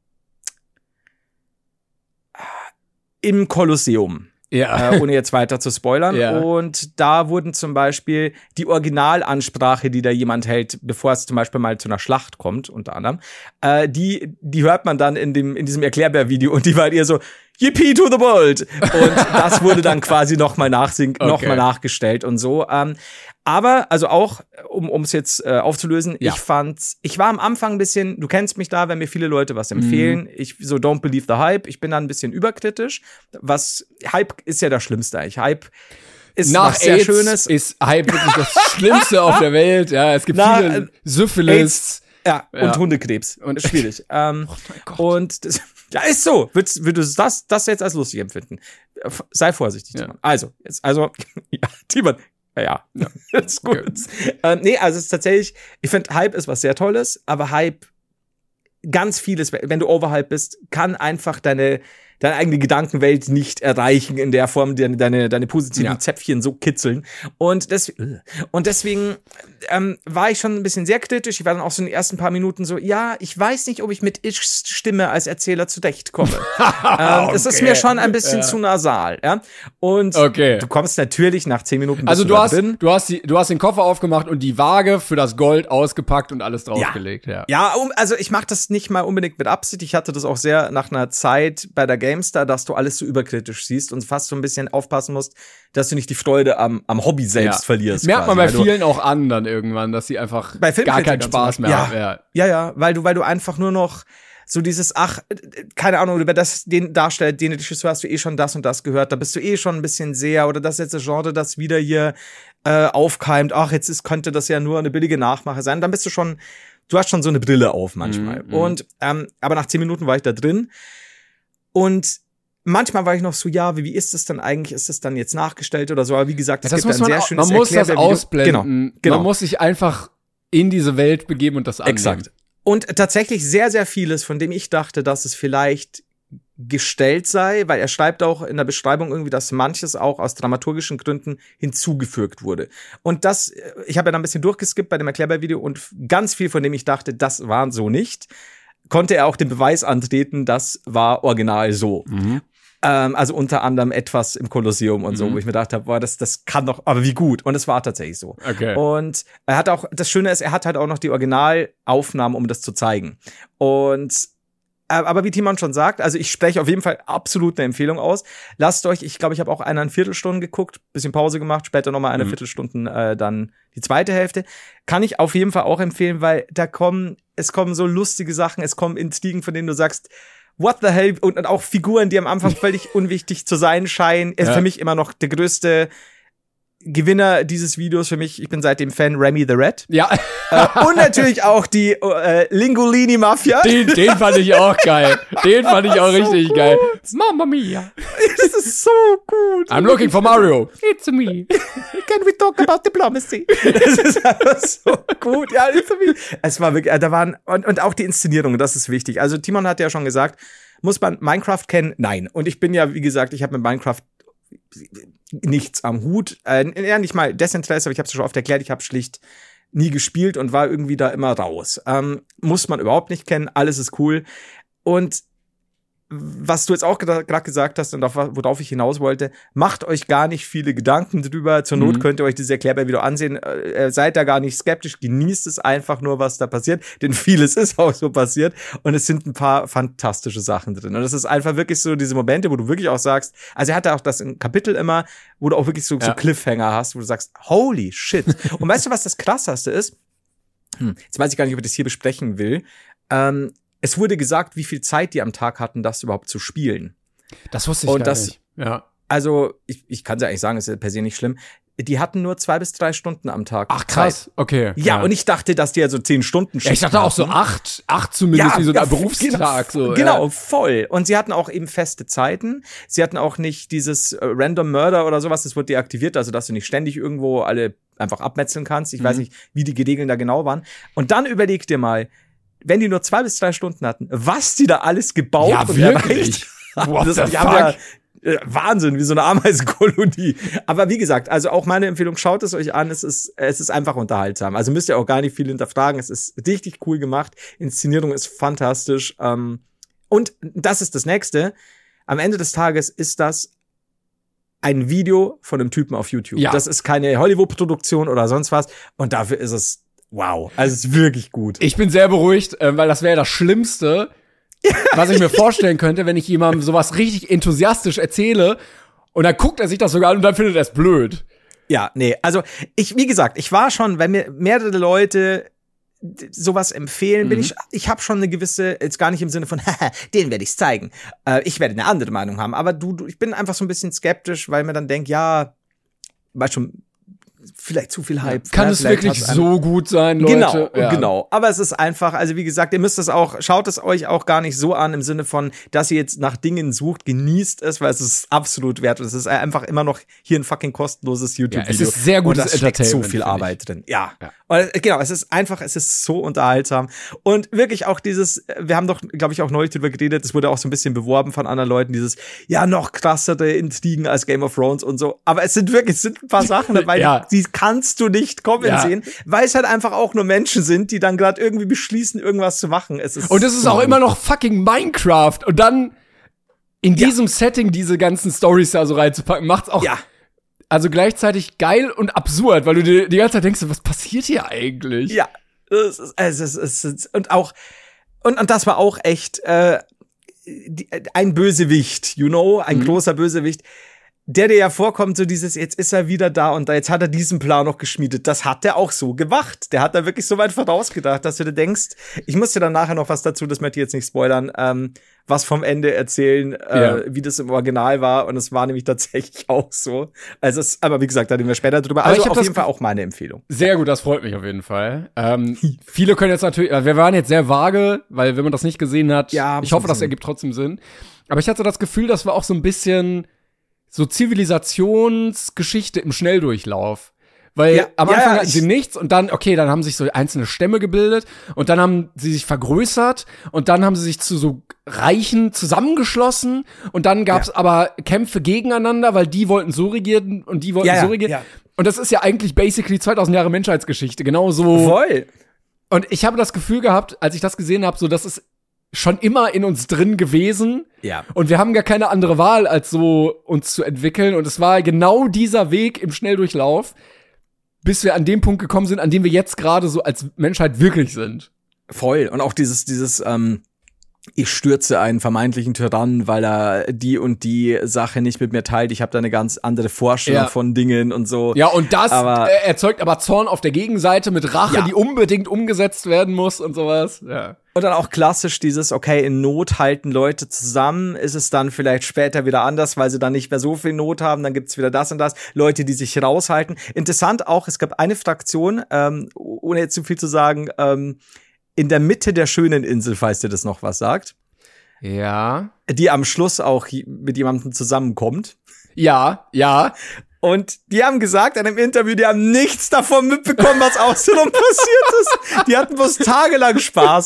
im Kolosseum. Ja. Äh, ohne jetzt weiter zu spoilern. Ja. Und da wurden zum Beispiel die Originalansprache, die da jemand hält, bevor es zum Beispiel mal zu einer Schlacht kommt, unter anderem, äh, die, die hört man dann in dem, in diesem Erklärbär-Video und die war eher so, Yippee to the world! Und das wurde dann quasi nochmal nachsing- okay. noch mal nachgestellt und so. Ähm, aber, also auch, um ums jetzt äh, aufzulösen, ja. ich fand, ich war am Anfang ein bisschen, du kennst mich da, wenn mir viele Leute was empfehlen, mhm. ich so don't believe the hype, ich bin da ein bisschen überkritisch. Was, Hype ist ja das Schlimmste eigentlich. Hype ist Nach was sehr AIDS Schönes. Ist Hype wirklich das Schlimmste auf der Welt. Ja, es gibt Na, viele äh, Syphilis. Ja, ja, und Hundekrebs. Und schwierig. ähm, oh mein Gott. Und das, ja, ist so. Würdest, würdest du das, das jetzt als lustig empfinden? Sei vorsichtig, ja. Timon. Also, jetzt, also, ja, Timon. Ja, ja. ja. Das ist gut. Okay. Ähm, nee, also es ist tatsächlich, ich finde, Hype ist was sehr Tolles, aber Hype, ganz vieles, wenn du overhyped bist, kann einfach deine, deine eigene Gedankenwelt nicht erreichen in der Form, deine, deine, deine positiven ja. Zäpfchen so kitzeln. Und, des, und deswegen ähm, war ich schon ein bisschen sehr kritisch. Ich war dann auch so in den ersten paar Minuten so, ja, ich weiß nicht, ob ich mit Ishs Stimme als Erzähler zurechtkomme. ähm, okay. Es ist mir schon ein bisschen ja. zu nasal. Ja? Und okay. du kommst natürlich nach zehn Minuten Also du, du hast, drin. du, hast die, du hast den Koffer aufgemacht und die Waage für das Gold ausgepackt und alles draufgelegt. Ja, ja. ja um, also ich mache das nicht mal unbedingt mit Absicht. Ich hatte das auch sehr nach einer Zeit bei der GameStar, dass du alles so überkritisch siehst und fast so ein bisschen aufpassen musst, dass du nicht die Freude am, am Hobby selbst ja. verlierst. Merkt quasi, man bei vielen auch an dann irgendwann, dass sie einfach bei gar keinen Spaß mehr ja. haben. Ja. ja, ja, weil du, weil du einfach nur noch so dieses, ach, keine Ahnung, wer das den darstellt, den Regisseur hast du eh schon das und das gehört, da bist du eh schon ein bisschen sehr, oder das jetzt das Genre, das wieder hier äh, aufkeimt, ach, jetzt ist, könnte das ja nur eine billige Nachmache sein, dann bist du schon, du hast schon so eine Brille auf manchmal. Mm, mm. Und, ähm, aber nach zehn Minuten war ich da drin und manchmal war ich noch so, ja, wie, wie ist das denn eigentlich? Ist das dann jetzt nachgestellt oder so? Aber wie gesagt, es das gibt ein sehr auch, schönes Man muss das ausblenden. Genau, genau. Man muss sich einfach in diese Welt begeben und das annehmen. Exakt. Und tatsächlich sehr, sehr vieles, von dem ich dachte, dass es vielleicht gestellt sei, weil er schreibt auch in der Beschreibung irgendwie, dass manches auch aus dramaturgischen Gründen hinzugefügt wurde. Und das, ich habe ja da ein bisschen durchgeskippt bei dem Erklärbär-Video und ganz viel, von dem ich dachte, das war so nicht, konnte er auch den Beweis antreten, das war original so. Mhm. Ähm, also unter anderem etwas im Kolosseum und so, mhm. wo ich mir gedacht habe, boah, das, das kann doch, aber wie gut. Und es war tatsächlich so. Okay. Und er hat auch, das Schöne ist, er hat halt auch noch die Originalaufnahmen, um das zu zeigen. Und aber wie Timon schon sagt, also ich spreche auf jeden Fall absolut eine Empfehlung aus. Lasst euch, ich glaube, ich habe auch eineinhalb Viertelstunden geguckt, bisschen Pause gemacht, später nochmal eine mhm. Viertelstunden äh, dann die zweite Hälfte. Kann ich auf jeden Fall auch empfehlen, weil da kommen, es kommen so lustige Sachen, es kommen Intrigen, von denen du sagst, what the hell? Und, und auch Figuren, die am Anfang völlig unwichtig zu sein scheinen. Ist ja. für mich immer noch der größte Gewinner dieses Videos für mich, ich bin seitdem Fan, Remy the Red. Ja. Äh, und natürlich auch die äh, Lingolini-Mafia. Den, den fand ich auch geil. Den fand ich auch richtig so geil. Mamma mia. Das ist so gut. I'm looking for Mario. It's me. Can we talk about diplomacy? Das ist einfach so gut. Ja, it's me. Es war wirklich, da waren, und, und auch die Inszenierung, das ist wichtig. Also Timon hat ja schon gesagt, muss man Minecraft kennen? Nein. Und ich bin ja, wie gesagt, ich habe mit Minecraft nichts am Hut. Äh, ja, nicht mal Desinteresse, aber ich habe es schon oft erklärt, ich habe schlicht nie gespielt und war irgendwie da immer raus. Ähm, muss man überhaupt nicht kennen, alles ist cool. Und was du jetzt auch gerade gesagt hast und auf, worauf ich hinaus wollte, macht euch gar nicht viele Gedanken drüber. Zur Not mhm. könnt ihr euch dieses Erklärbär-Video ansehen. Äh, seid da gar nicht skeptisch, genießt es einfach nur, was da passiert. Denn vieles ist auch so passiert. Und es sind ein paar fantastische Sachen drin. Und es ist einfach wirklich so diese Momente, wo du wirklich auch sagst, also er hatte auch das im Kapitel immer, wo du auch wirklich so, ja. so Cliffhanger hast, wo du sagst, holy shit. Und weißt du, was das Krasseste ist? Hm, jetzt weiß ich gar nicht, ob ich das hier besprechen will. Ähm, Es wurde gesagt, wie viel Zeit die am Tag hatten, das überhaupt zu spielen. Das wusste ich und gar das, nicht. Ja. Also, ich, ich kann es ja eigentlich sagen, ist ja per se nicht schlimm. Die hatten nur zwei bis drei Stunden am Tag. Ach, krass. Zeit. Okay. Ja, ja, und ich dachte, dass die ja so zehn Stunden ja, ich dachte auch so acht, acht zumindest, ja, wie so ein ja, Berufstag. Genau, so, genau ja. voll. Und sie hatten auch eben feste Zeiten. Sie hatten auch nicht dieses äh, Random Murder oder sowas, das wurde deaktiviert, also dass du nicht ständig irgendwo alle einfach abmetzeln kannst. Ich mhm. weiß nicht, wie die Regeln da genau waren. Und dann überleg dir mal, wenn die nur zwei bis drei Stunden hatten, was die da alles gebaut ja, und wirklich? erreicht haben. Das, die haben ja äh, Wahnsinn, wie so eine Ameisenkolonie. Aber wie gesagt, also auch meine Empfehlung, schaut es euch an, es ist, es ist einfach unterhaltsam. Also müsst ihr auch gar nicht viel hinterfragen, es ist richtig cool gemacht, Inszenierung ist fantastisch. Ähm, und das ist das Nächste, am Ende des Tages ist das ein Video von einem Typen auf YouTube. Ja. Das ist keine Hollywood-Produktion oder sonst was und dafür ist es wow, also es ist wirklich gut. Ich bin sehr beruhigt, äh, weil das wäre das Schlimmste, was ich mir vorstellen könnte, wenn ich jemandem sowas richtig enthusiastisch erzähle und dann guckt er sich das sogar an und dann findet er es blöd. Ja, nee, also ich, wie gesagt, ich war schon, wenn mir mehrere Leute sowas empfehlen, mhm. bin ich, ich habe schon eine gewisse, jetzt gar nicht im Sinne von, haha, den werde ich's zeigen. Äh, ich werde eine andere Meinung haben, aber du, du, ich bin einfach so ein bisschen skeptisch, weil mir dann denk, ja, weißt schon, vielleicht zu viel Hype. Kann ne? es wirklich so gut sein, Leute? Genau, ja. genau. Aber es ist einfach, also wie gesagt, ihr müsst es auch, schaut es euch auch gar nicht so an, im Sinne von, dass ihr jetzt nach Dingen sucht, genießt es, weil es ist absolut wert. Es ist einfach immer noch hier ein fucking kostenloses YouTube-Video. Ja, es ist sehr gutes und da steckt so viel Arbeit ich. drin. Ja. ja. Und, genau, es ist einfach, es ist so unterhaltsam. Und wirklich auch dieses, wir haben doch, glaube ich, auch neulich drüber geredet, es wurde auch so ein bisschen beworben von anderen Leuten, dieses, ja, noch krassere Intrigen als Game of Thrones und so. Aber es sind wirklich, es sind ein paar Sachen dabei, ja. die kannst du nicht kommen ja. sehen, weil es halt einfach auch nur Menschen sind, die dann gerade irgendwie beschließen, irgendwas zu machen. Es ist und es ist auch immer noch fucking Minecraft. Und dann in diesem ja. Setting diese ganzen Storys da so reinzupacken, macht's auch ja. also gleichzeitig geil und absurd, weil du dir die ganze Zeit denkst, was passiert hier eigentlich? Ja, es ist, es ist, es ist und auch und und das war auch echt äh, die, ein Bösewicht, you know, ein mhm. großer Bösewicht. Der dir ja vorkommt, so dieses, jetzt ist er wieder da und da, jetzt hat er diesen Plan noch geschmiedet. Das hat er auch so gemacht. Der hat da wirklich so weit vorausgedacht, dass du dir denkst, ich muss dir dann nachher noch was dazu, das möchte ich jetzt nicht spoilern, ähm, was vom Ende erzählen, äh, ja. wie das im Original war. Und es war nämlich tatsächlich auch so. Also es, aber wie gesagt, da reden wir später drüber. Aber also ich auf jeden Fall auch meine Empfehlung. Sehr gut, das freut mich auf jeden Fall. Ähm, viele können jetzt natürlich, wir waren jetzt sehr vage, weil wenn man das nicht gesehen hat, ja, ich hoffe, das ergibt trotzdem Sinn. Aber ich hatte das Gefühl, das war auch so ein bisschen so Zivilisationsgeschichte im Schnelldurchlauf. Weil ja, am Anfang ja, hatten sie nichts und dann, okay, dann haben sich so einzelne Stämme gebildet und dann haben sie sich vergrößert und dann haben sie sich zu so Reichen zusammengeschlossen und dann gab's ja. aber Kämpfe gegeneinander, weil die wollten so regieren und die wollten ja, so regieren. Ja. Und das ist ja eigentlich basically zweitausend Jahre Menschheitsgeschichte, genau so. Voll. Und ich habe das Gefühl gehabt, als ich das gesehen habe, so, das ist schon immer in uns drin gewesen. Ja. Und wir haben gar keine andere Wahl, als so uns zu entwickeln. Und es war genau dieser Weg im Schnelldurchlauf, bis wir an dem Punkt gekommen sind, an dem wir jetzt gerade so als Menschheit wirklich sind. Voll. Und auch dieses, dieses, ähm, ich stürze einen vermeintlichen Tyrannen, weil er die und die Sache nicht mit mir teilt. Ich habe da eine ganz andere Vorstellung Ja. von Dingen und so. Ja, und das Aber- äh, erzeugt aber Zorn auf der Gegenseite mit Rache, Ja. die unbedingt umgesetzt werden muss und sowas. Ja. Und dann auch klassisch dieses, okay, in Not halten Leute zusammen, ist es dann vielleicht später wieder anders, weil sie dann nicht mehr so viel Not haben, dann gibt's wieder das und das. Leute, die sich raushalten. Interessant auch, es gab eine Fraktion, ähm, ohne jetzt zu viel zu sagen, ähm, in der Mitte der schönen Insel, falls dir das noch was sagt, Ja. die am Schluss auch mit jemandem zusammenkommt. Ja, ja. Und die haben gesagt in einem Interview, die haben nichts davon mitbekommen, was außenrum passiert ist. Die hatten bloß tagelang Spaß.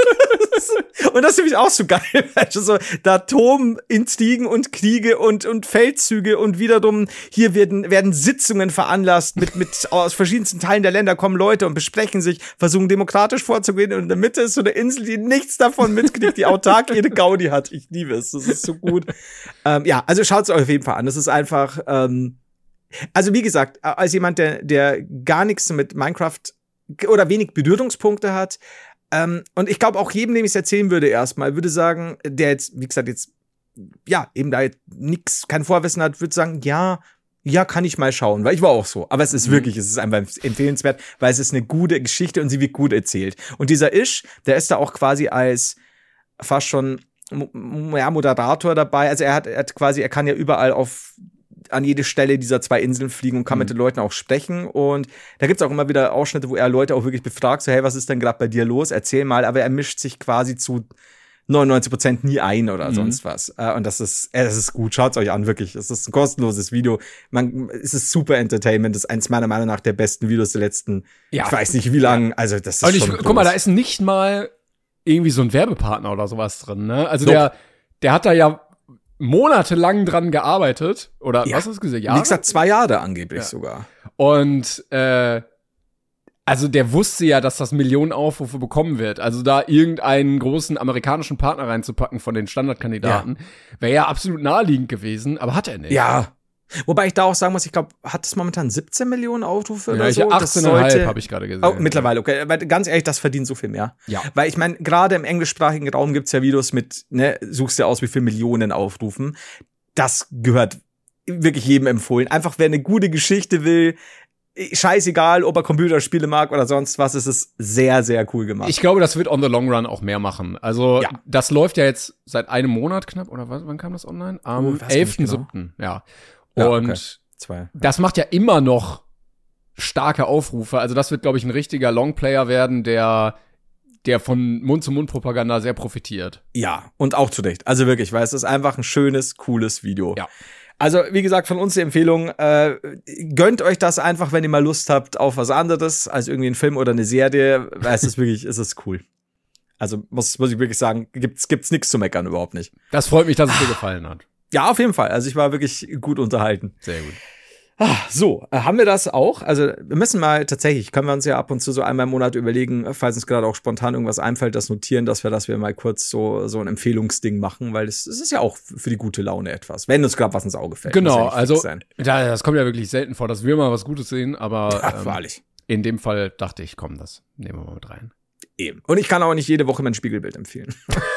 Und das ist nämlich auch so geil. Also da Atomintrigen und Kriege und, und Feldzüge und wiederum hier werden, werden Sitzungen veranlasst mit, mit aus verschiedensten Teilen der Länder kommen Leute und besprechen sich, versuchen demokratisch vorzugehen. Und in der Mitte ist so eine Insel, die nichts davon mitkriegt, die autark jede Gaudi hat. Ich liebe es. Das ist so gut. ähm, ja, also schaut es euch auf jeden Fall an. Das ist einfach, ähm, also wie gesagt, als jemand, der, der gar nichts mit Minecraft oder wenig Berührungspunkte hat, ähm, und ich glaube auch jedem, dem ich es erzählen würde erstmal, würde sagen, der jetzt, wie gesagt, jetzt, ja, eben da jetzt nix, kein Vorwissen hat, würde sagen, ja, ja, kann ich mal schauen, weil ich war auch so. Aber es ist Mhm. wirklich, es ist einfach empfehlenswert, weil es ist eine gute Geschichte und sie wird gut erzählt. Und dieser Ish, der ist da auch quasi als fast schon Mo- ja, Moderator dabei. Also er hat, er hat quasi, er kann ja überall auf an jede Stelle dieser zwei Inseln fliegen und kann Mhm. mit den Leuten auch sprechen. Und da gibt's auch immer wieder Ausschnitte, wo er Leute auch wirklich befragt, so, hey, was ist denn gerade bei dir los? Erzähl mal. Aber er mischt sich quasi zu neunundneunzig Prozent nie ein oder Mhm. sonst was. Äh, Und das ist, äh, das ist gut. Schaut's euch an, wirklich. Es ist ein kostenloses Video. Man, es ist super Entertainment. Das ist eins meiner Meinung nach der besten Videos der letzten, Ja. ich weiß nicht wie lang. Also das ist Und ich, schon guck mal, da groß. ist nicht mal irgendwie so ein Werbepartner oder sowas drin, ne? Also Nope. der, der hat da ja monatelang dran gearbeitet. Oder Ja. was hast du gesagt? Wie Jahre? gesagt, zwei Jahre angeblich Ja. sogar. Und äh, also der wusste ja, dass das Millionen Aufrufe bekommen wird. Also da irgendeinen großen amerikanischen Partner reinzupacken von den Standardkandidaten, wäre ja absolut naheliegend gewesen, aber hat er nicht. Ja. Wobei ich da auch sagen muss, ich glaube, hat es momentan siebzehn Millionen Aufrufe Ja, oder ich so? Das achtzehn Komma fünf sollte- habe ich gerade gesehen. Oh, mittlerweile, okay. Weil ganz ehrlich, das verdient so viel mehr. Ja. Weil ich meine, gerade im englischsprachigen Raum gibt's ja Videos mit, ne, suchst dir aus, wie viel Millionen Aufrufen. Das gehört wirklich jedem empfohlen. Einfach, wer eine gute Geschichte will, scheißegal, ob er Computerspiele mag oder sonst was, es ist sehr, sehr cool gemacht. Ich glaube, das wird on the long run auch mehr machen. Also, Ja. das läuft ja jetzt seit einem Monat knapp, oder was, wann kam das online? Oh, Am ich weiß gar nicht elften genau. siebten Ja. Ja, Und okay. Zwei. das macht ja immer noch starke Aufrufe. Also, das wird, glaube ich, ein richtiger Longplayer werden, der, der von Mund-zu-Mund-Propaganda sehr profitiert. Ja, und auch zu Recht. Also wirklich, weil es ist einfach ein schönes, cooles Video. Ja. Also, wie gesagt, von uns die Empfehlung, äh, gönnt euch das einfach, wenn ihr mal Lust habt auf was anderes, als irgendwie ein Film oder eine Serie, weil es ist wirklich, es ist cool. Also, muss, muss ich wirklich sagen, gibt's, gibt's nichts zu meckern, überhaupt nicht. Das freut mich, dass es dir gefallen hat. Ja, auf jeden Fall. Also, ich war wirklich gut unterhalten. Sehr gut. Ah, so, äh, haben wir das auch? Also, wir müssen mal tatsächlich, können wir uns ja ab und zu so einmal im Monat überlegen, falls uns gerade auch spontan irgendwas einfällt, das notieren, dass wir, dass wir mal kurz so, so ein Empfehlungsding machen, weil es, es ist ja auch für die gute Laune etwas, wenn uns gerade was ins Auge fällt. Muss ja Genau, nicht also, fix sein. da, das kommt ja wirklich selten vor, dass wir mal was Gutes sehen, aber Ja, ähm, wahrlich. in dem Fall dachte ich, komm, das nehmen wir mal mit rein. Eben. Und ich kann auch nicht jede Woche mein Spiegelbild empfehlen.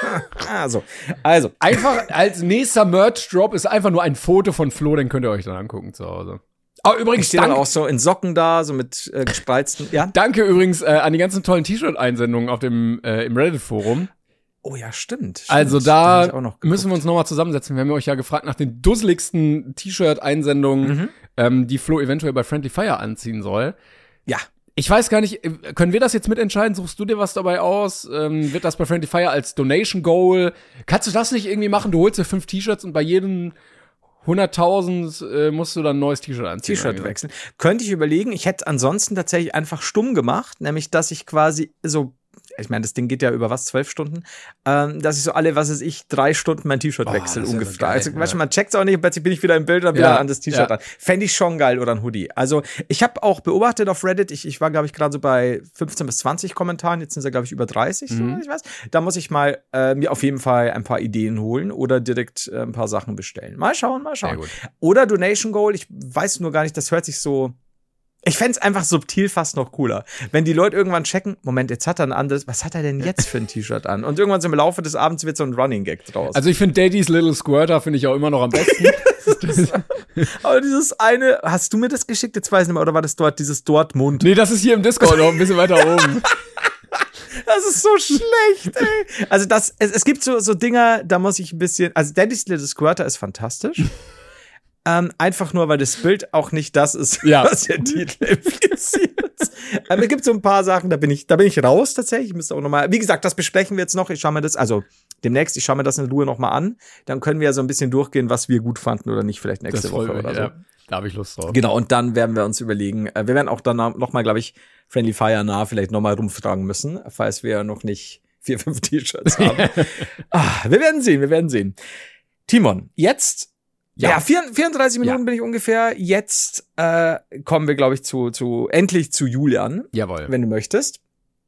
also, also. Einfach als nächster Merch-Drop ist einfach nur ein Foto von Flo, den könnt ihr euch dann angucken zu Hause. Aber Ich übrigens, stehe dann danke, auch so in Socken da, so mit äh, gespreizten, ja? danke übrigens äh, an die ganzen tollen T-Shirt-Einsendungen auf dem äh, im Reddit-Forum. Oh ja, stimmt. stimmt. Also hab da ich auch noch müssen wir uns nochmal zusammensetzen. Wir haben euch ja gefragt nach den dusseligsten T-Shirt-Einsendungen, Mhm. ähm, die Flo eventuell bei Friendly Fire anziehen soll. Ja. Ich weiß gar nicht, äh, können wir das jetzt mitentscheiden? Suchst du dir was dabei aus? Ähm, wird das bei Friendly Fire als Donation Goal? Kannst du das nicht irgendwie machen? Du holst dir fünf T-Shirts und bei jedem hunderttausend äh, musst du dann ein neues T-Shirt anziehen. T-Shirt wechseln. Könnte ich überlegen, ich hätte ansonsten tatsächlich einfach stumm gemacht, nämlich, dass ich quasi so, ich meine, das Ding geht ja über was, zwölf Stunden, ähm, dass ich so alle, was weiß ich, drei Stunden mein T-Shirt Oh, wechsle, das ist ja so ungefähr. geil, also, ja. weißt du, man checkt's auch nicht, plötzlich bin ich wieder im Bild und wieder Ja, ein anderes T-Shirt ja. an. Fände ich schon geil oder ein Hoodie. Also, ich habe auch beobachtet auf Reddit, ich, ich war, glaube ich, gerade so bei fünfzehn bis zwanzig Kommentaren, jetzt sind es ja, glaube ich, über dreißig, Mhm. so, ich weiß. Da muss ich mal äh, mir auf jeden Fall ein paar Ideen holen oder direkt äh, ein paar Sachen bestellen. Mal schauen, mal Sehr schauen. gut. Oder Donation Goal, ich weiß nur gar nicht, das hört sich so Ich fänd's einfach subtil fast noch cooler. Wenn die Leute irgendwann checken, Moment, jetzt hat er ein anderes, was hat er denn jetzt für ein T-Shirt an? Und irgendwann so im Laufe des Abends wird so ein Running Gag draus. Also ich finde Daddy's Little Squirter finde ich auch immer noch am besten. Aber dieses eine, hast du mir das geschickt? Jetzt weiß ich nicht mehr, oder war das dort, dieses Dortmund? Nee, das ist hier im Discord noch ein bisschen weiter oben. Das ist so schlecht, ey. Also das, es, es gibt so, so Dinger, da muss ich ein bisschen, also Daddy's Little Squirter ist fantastisch. Ähm, einfach nur, weil das Bild auch nicht das ist, ja. was der Titel impliziert. ähm, es gibt so ein paar Sachen, da bin ich, da bin ich raus tatsächlich. Ich müsste auch noch mal, wie gesagt, das besprechen wir jetzt noch. Ich schaue mir das, also demnächst, ich schaue mir das in Ruhe noch mal an. Dann können wir ja so ein bisschen durchgehen, was wir gut fanden oder nicht, vielleicht nächste Woche mich, oder so. Ja. Da habe ich Lust drauf. Genau, und dann werden wir uns überlegen, äh, wir werden auch dann noch mal, glaube ich, Friendly Fire nah vielleicht noch mal rumfragen müssen, falls wir noch nicht vier, fünf T-Shirts haben. ah, wir werden sehen, wir werden sehen. Timon, jetzt Ja, ja vierunddreißig Minuten ja. bin ich ungefähr. Jetzt äh, kommen wir, glaube ich, zu, zu endlich zu Julian. Jawohl. Wenn du möchtest.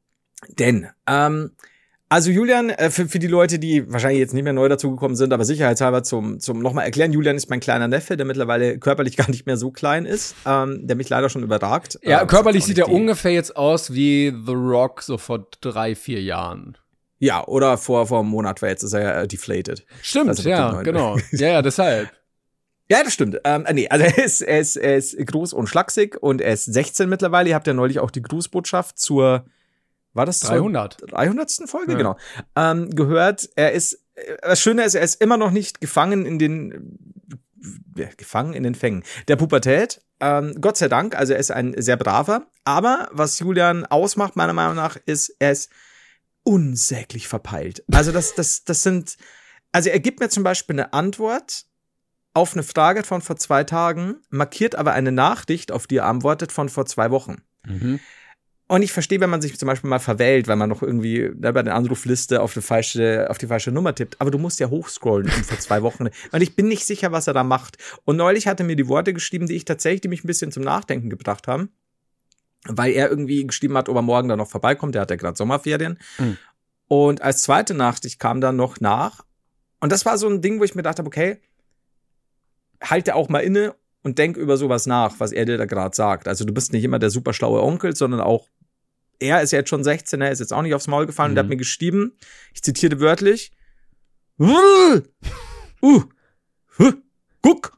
Denn, ähm, also Julian, äh, für, für die Leute, die wahrscheinlich jetzt nicht mehr neu dazugekommen sind, aber sicherheitshalber zum, zum nochmal erklären, Julian ist mein kleiner Neffe, der mittlerweile körperlich gar nicht mehr so klein ist, ähm, der mich leider schon überragt. Ja, äh, körperlich sieht er ungefähr jetzt aus wie The Rock so vor drei, vier Jahren. Ja, oder vor, vor einem Monat, weil jetzt ist er ja äh, deflated. Stimmt, also ja, genau. Ja, ja, deshalb. Ja, das stimmt. Ähm, nee, also er ist, er, ist, er ist groß und schlaksig und er ist sechzehn mittlerweile. Ihr habt ja neulich auch die Grußbotschaft zur, war das zur dreihundert dreihundertsten Folge? Ja. Genau. Ähm, gehört. Er ist, das Schöne ist, er ist immer noch nicht gefangen in den, ja, gefangen in den Fängen der Pubertät. Ähm, Gott sei Dank, also er ist ein sehr braver. Aber was Julian ausmacht, meiner Meinung nach, ist, er ist unsäglich verpeilt. Also das, das, das sind, also er gibt mir zum Beispiel eine Antwort auf eine Frage von vor zwei Tagen, markiert aber eine Nachricht, auf die er antwortet, von vor zwei Wochen. Mhm. Und ich verstehe, wenn man sich zum Beispiel mal verwählt, weil man noch irgendwie ne, bei der Anrufliste auf die falsche, auf die falsche Nummer tippt. Aber du musst ja hochscrollen um vor zwei Wochen. Und ich bin nicht sicher, was er da macht. Und neulich hat er mir die Worte geschrieben, die ich tatsächlich, die mich ein bisschen zum Nachdenken gebracht haben. Weil er irgendwie geschrieben hat, ob er morgen dann noch vorbeikommt. Der hat ja gerade Sommerferien. Mhm. Und als zweite Nachricht kam dann noch nach. Und das war so ein Ding, wo ich mir gedacht habe, okay, halte auch mal inne und denk über sowas nach, was er dir da gerade sagt. Also du bist nicht immer der super schlaue Onkel, sondern auch, er ist jetzt schon sechzehn, er ist jetzt auch nicht aufs Maul gefallen mhm. und hat mir geschrieben, ich zitiere wörtlich, uh, uh, uh, guck.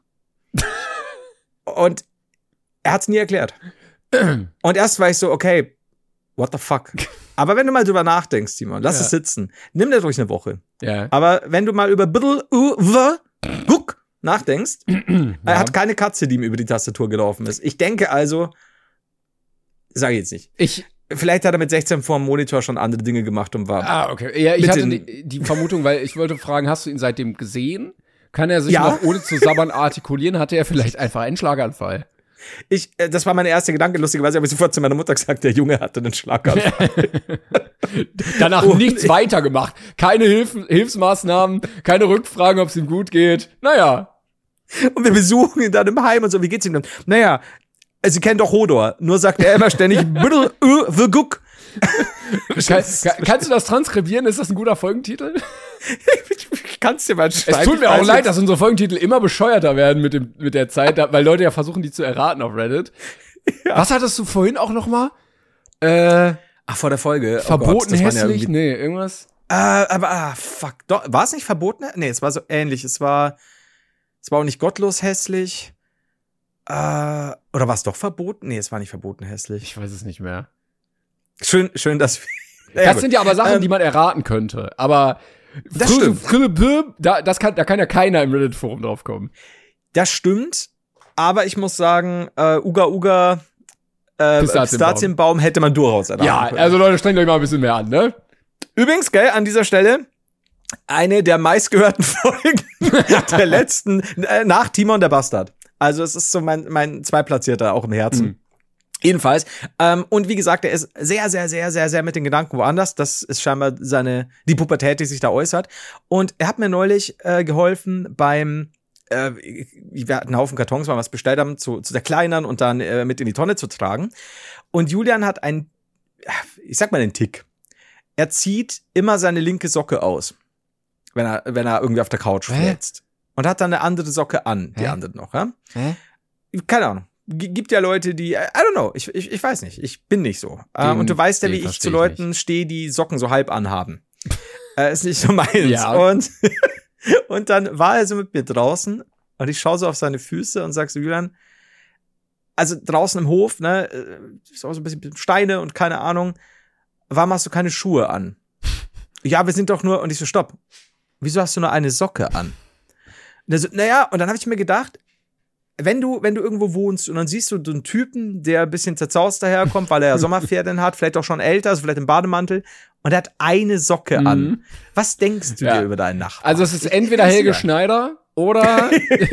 Und er hat's nie erklärt. Und erst war ich so, okay, what the fuck? Aber wenn du mal drüber nachdenkst, Simon, lass ja. es sitzen. Nimm dir ruhig eine Woche. Ja. Aber wenn du mal über biddle, uh, w, guck, nachdenkst, ja. er hat keine Katze, die ihm über die Tastatur gelaufen ist. Ich denke also, sage ich jetzt nicht. Ich Vielleicht hat er mit sechzehn vor dem Monitor schon andere Dinge gemacht und war. Ah, okay. Ja, ich hatte die, die Vermutung, weil ich wollte fragen, hast du ihn seitdem gesehen? Kann er sich ja. noch ohne zu sabbern artikulieren? Hatte er vielleicht einfach einen Schlaganfall? Ich, das war mein erster Gedanke, lustigerweise habe ich sofort zu meiner Mutter gesagt, der Junge hatte einen Schlaganfall. Danach und nichts weitergemacht. Keine Hilf- Hilfsmaßnahmen, keine Rückfragen, ob es ihm gut geht. Naja. Und wir besuchen ihn dann im Heim und so, wie geht's ihm dann? Naja, Sie kennen doch Hodor, nur sagt er immer ständig, biddle, uh, the guck. Kann, kann, kannst du das transkribieren? Ist das ein guter Folgentitel? Kannst dir mal schreiben. Es tut mir auch leid, dass unsere Folgentitel immer bescheuerter werden mit dem mit der Zeit, weil Leute ja versuchen, die zu erraten auf Reddit. Ja. Was hattest du vorhin auch noch mal? Äh, Ach, vor der Folge. Verboten oh Gott, hässlich? Ja nee, irgendwas? Äh, aber, ah, fuck. Doch, war es nicht verboten? Nee, es war so ähnlich. Es war, es war auch nicht gottlos hässlich. Äh, oder war es doch verboten? Nee, es war nicht verboten hässlich. Ich weiß es nicht mehr. Schön, schön, dass wir. Ja, das gut. sind ja aber Sachen, ähm, die man erraten könnte. Aber das stimmt. Da, das kann, da kann ja keiner im Reddit-Forum drauf kommen. Das stimmt. Aber ich muss sagen, äh, Uga Uga äh, Pistazienbaum hätte man durchaus erraten Ja, können. also Leute, strengt euch mal ein bisschen mehr an, ne? Übrigens, gell, an dieser Stelle eine der meistgehörten Folgen der letzten, äh, nach Timon der Bastard. Also es ist so mein, mein Zweitplatzierter auch im Herzen. Mhm. Jedenfalls. Ähm, und wie gesagt, er ist sehr, sehr, sehr, sehr, sehr mit den Gedanken woanders. Das ist scheinbar seine, die Pubertät, die sich da äußert. Und er hat mir neulich äh, geholfen beim, äh, wir hatten einen Haufen Kartons, weil wir was bestellt haben, zu, zu zerkleinern und dann äh, mit in die Tonne zu tragen. Und Julian hat einen, ich sag mal einen Tick. Er zieht immer seine linke Socke aus, wenn er, wenn er irgendwie auf der Couch flätzt. Und hat dann eine andere Socke an, die Hä? andere noch, ja? Hä? Keine Ahnung. g- gibt ja Leute, die, I don't know, ich, ich, ich weiß nicht, ich bin nicht so. Den, und du weißt ja, wie ich zu Leuten stehe, die Socken so halb anhaben. äh, ist nicht so meins. Ja. Und, und dann war er so mit mir draußen und ich schaue so auf seine Füße und sag so, Julian, also draußen im Hof, ne, ist auch so ein bisschen Steine und keine Ahnung, warum hast du keine Schuhe an? Ja, wir sind doch nur, und ich so, stopp, wieso hast du nur eine Socke an? Und er so, naja, und dann habe ich mir gedacht, wenn du, wenn du irgendwo wohnst und dann siehst du so einen Typen, der ein bisschen zerzaust daherkommt, weil er ja Sommerferien hat, vielleicht auch schon älter, also vielleicht im Bademantel, und er hat eine Socke Mhm. an. Was denkst du Ja. dir über deinen Nachbarn? Also es ist Ich- entweder ich- Helge Schneider oder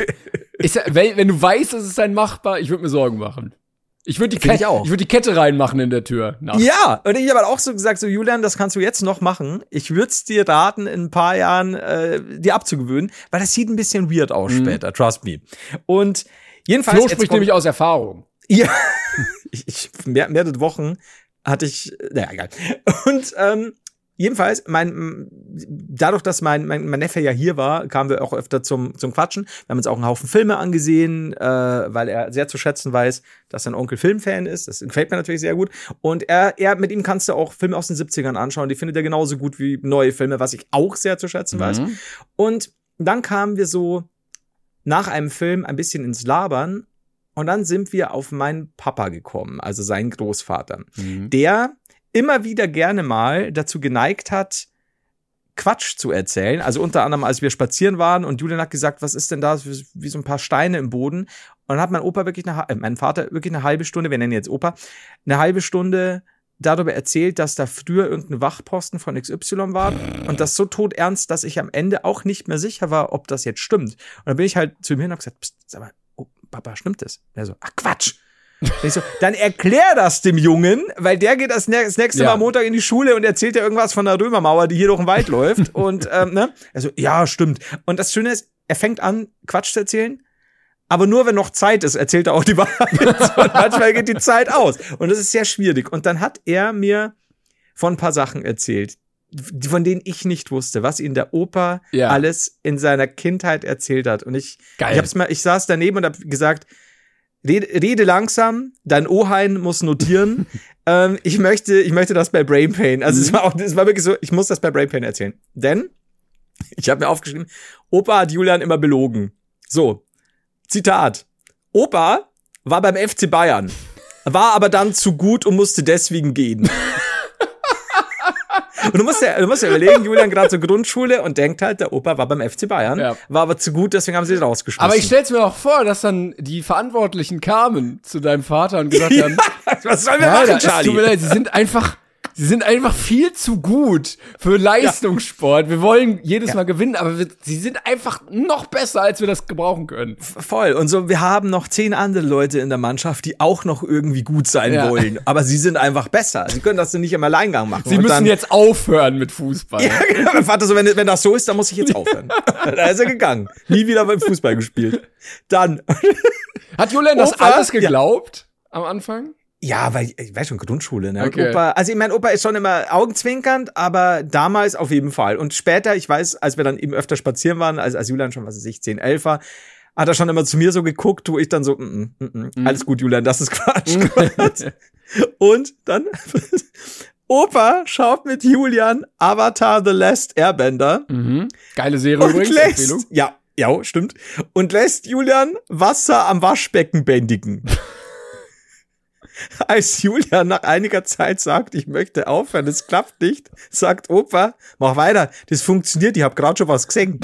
ist, er- wenn, wenn du weißt, es ist sein Machbar, ich würde mir Sorgen machen. Ich würde die, Find ich Ke- auch. ich würd die Kette reinmachen in der Tür. nachts. Ja, und ich habe halt auch so gesagt, so Julian, das kannst du jetzt noch machen. Ich würde es dir raten, in ein paar Jahren äh, dir abzugewöhnen, weil das sieht ein bisschen weird aus Mhm. später, trust me. Und jedenfalls Flo jetzt spricht kommt- nämlich aus Erfahrung. Ja, ich, ich mehr, mehrere Wochen hatte ich, naja, egal. Und ähm, jedenfalls, mein, dadurch, dass mein, mein, mein Neffe ja hier war, kamen wir auch öfter zum, zum Quatschen. Wir haben uns auch einen Haufen Filme angesehen, äh, weil er sehr zu schätzen weiß, dass sein Onkel Filmfan ist. Das gefällt mir natürlich sehr gut. Und er, er, mit ihm kannst du auch Filme aus den siebzigern anschauen. Die findet er genauso gut wie neue Filme, was ich auch sehr zu schätzen weiß. Mhm. Und dann kamen wir so nach einem Film ein bisschen ins Labern. Und dann sind wir auf meinen Papa gekommen, also seinen Großvater, Mhm. der immer wieder gerne mal dazu geneigt hat, Quatsch zu erzählen. Also unter anderem, als wir spazieren waren und Julian hat gesagt, was ist denn da, wie, wie so ein paar Steine im Boden. Und dann hat mein Opa wirklich eine, äh, mein Vater wirklich eine halbe Stunde, wir nennen ihn jetzt Opa, eine halbe Stunde darüber erzählt, dass da früher irgendein Wachposten von X Y war und das so todernst, dass ich am Ende auch nicht mehr sicher war, ob das jetzt stimmt. Und dann bin ich halt zu ihm hin und hab gesagt, Psst, sag mal, oh, Papa, stimmt das? Und er so, ach Quatsch. Und ich so, dann erklär das dem Jungen, weil der geht das, nä- das nächste Ja. Mal Montag in die Schule und erzählt ja irgendwas von der Römermauer, die hier durch den Wald läuft. Und ähm, ne? Also, ja, stimmt. Und das Schöne ist, er fängt an, Quatsch zu erzählen, aber nur wenn noch Zeit ist, erzählt er auch die Wahrheit. Und manchmal geht die Zeit aus. Und das ist sehr schwierig. Und dann hat er mir von ein paar Sachen erzählt, die- von denen ich nicht wusste, was ihm der Opa Ja. alles in seiner Kindheit erzählt hat. Und ich, Geil. ich hab's mal, ich saß daneben und hab gesagt, Rede, rede langsam, dein Oheim muss notieren. ähm, ich möchte, ich möchte das bei Brain Pain. Also es war auch, es war wirklich so, ich muss das bei Brain Pain erzählen. Denn, ich habe mir aufgeschrieben, Opa hat Julian immer belogen. So, Zitat. Opa war beim F C Bayern, war aber dann zu gut und musste deswegen gehen. Und du musst ja, du musst ja überlegen, Julian gerade zur Grundschule und denkt halt, der Opa war beim F C Bayern, Ja. war aber zu gut, deswegen haben sie ihn rausgeschmissen. Aber ich stell's mir auch vor, dass dann die Verantwortlichen kamen zu deinem Vater und gesagt haben, Was sollen wir ja, machen, da, es tut mir Charlie? leid, sie sind einfach, sie sind einfach viel zu gut für Leistungssport. Wir wollen jedes Mal gewinnen, aber wir, sie sind einfach noch besser, als wir das gebrauchen können. Voll. Und so, wir haben noch zehn andere Leute in der Mannschaft, die auch noch irgendwie gut sein Ja. wollen. Aber sie sind einfach besser. Sie können das nicht im Alleingang machen. Sie Und müssen dann, jetzt aufhören mit Fußball. Ja, genau. Mein Vater so, wenn, wenn das so ist, dann muss ich jetzt aufhören. Da ist er gegangen. Nie wieder beim Fußball gespielt. Dann. Hat Julian das Opa? alles geglaubt am Anfang? Ja, weil ich weiß schon, Grundschule, ne? Okay. Und Opa, also ich mein Opa ist schon immer augenzwinkernd, aber damals auf jeden Fall. Und später, ich weiß, als wir dann eben öfter spazieren waren, als, als Julian schon, was weiß ich, zehn, elf war, hat er schon immer zu mir so geguckt, wo ich dann so, mm, mm, mm, mm, alles gut, Julian, das ist Quatsch. Und dann, Opa schaut mit Julian Avatar The Last Airbender Mhm. Geile Serie und übrigens, lässt, Empfehlung. ja, ja, stimmt, und lässt Julian Wasser am Waschbecken bändigen. Als Julian nach einiger Zeit sagt, ich möchte aufhören, es klappt nicht, sagt Opa, mach weiter, das funktioniert, ich hab grad schon was gesehen.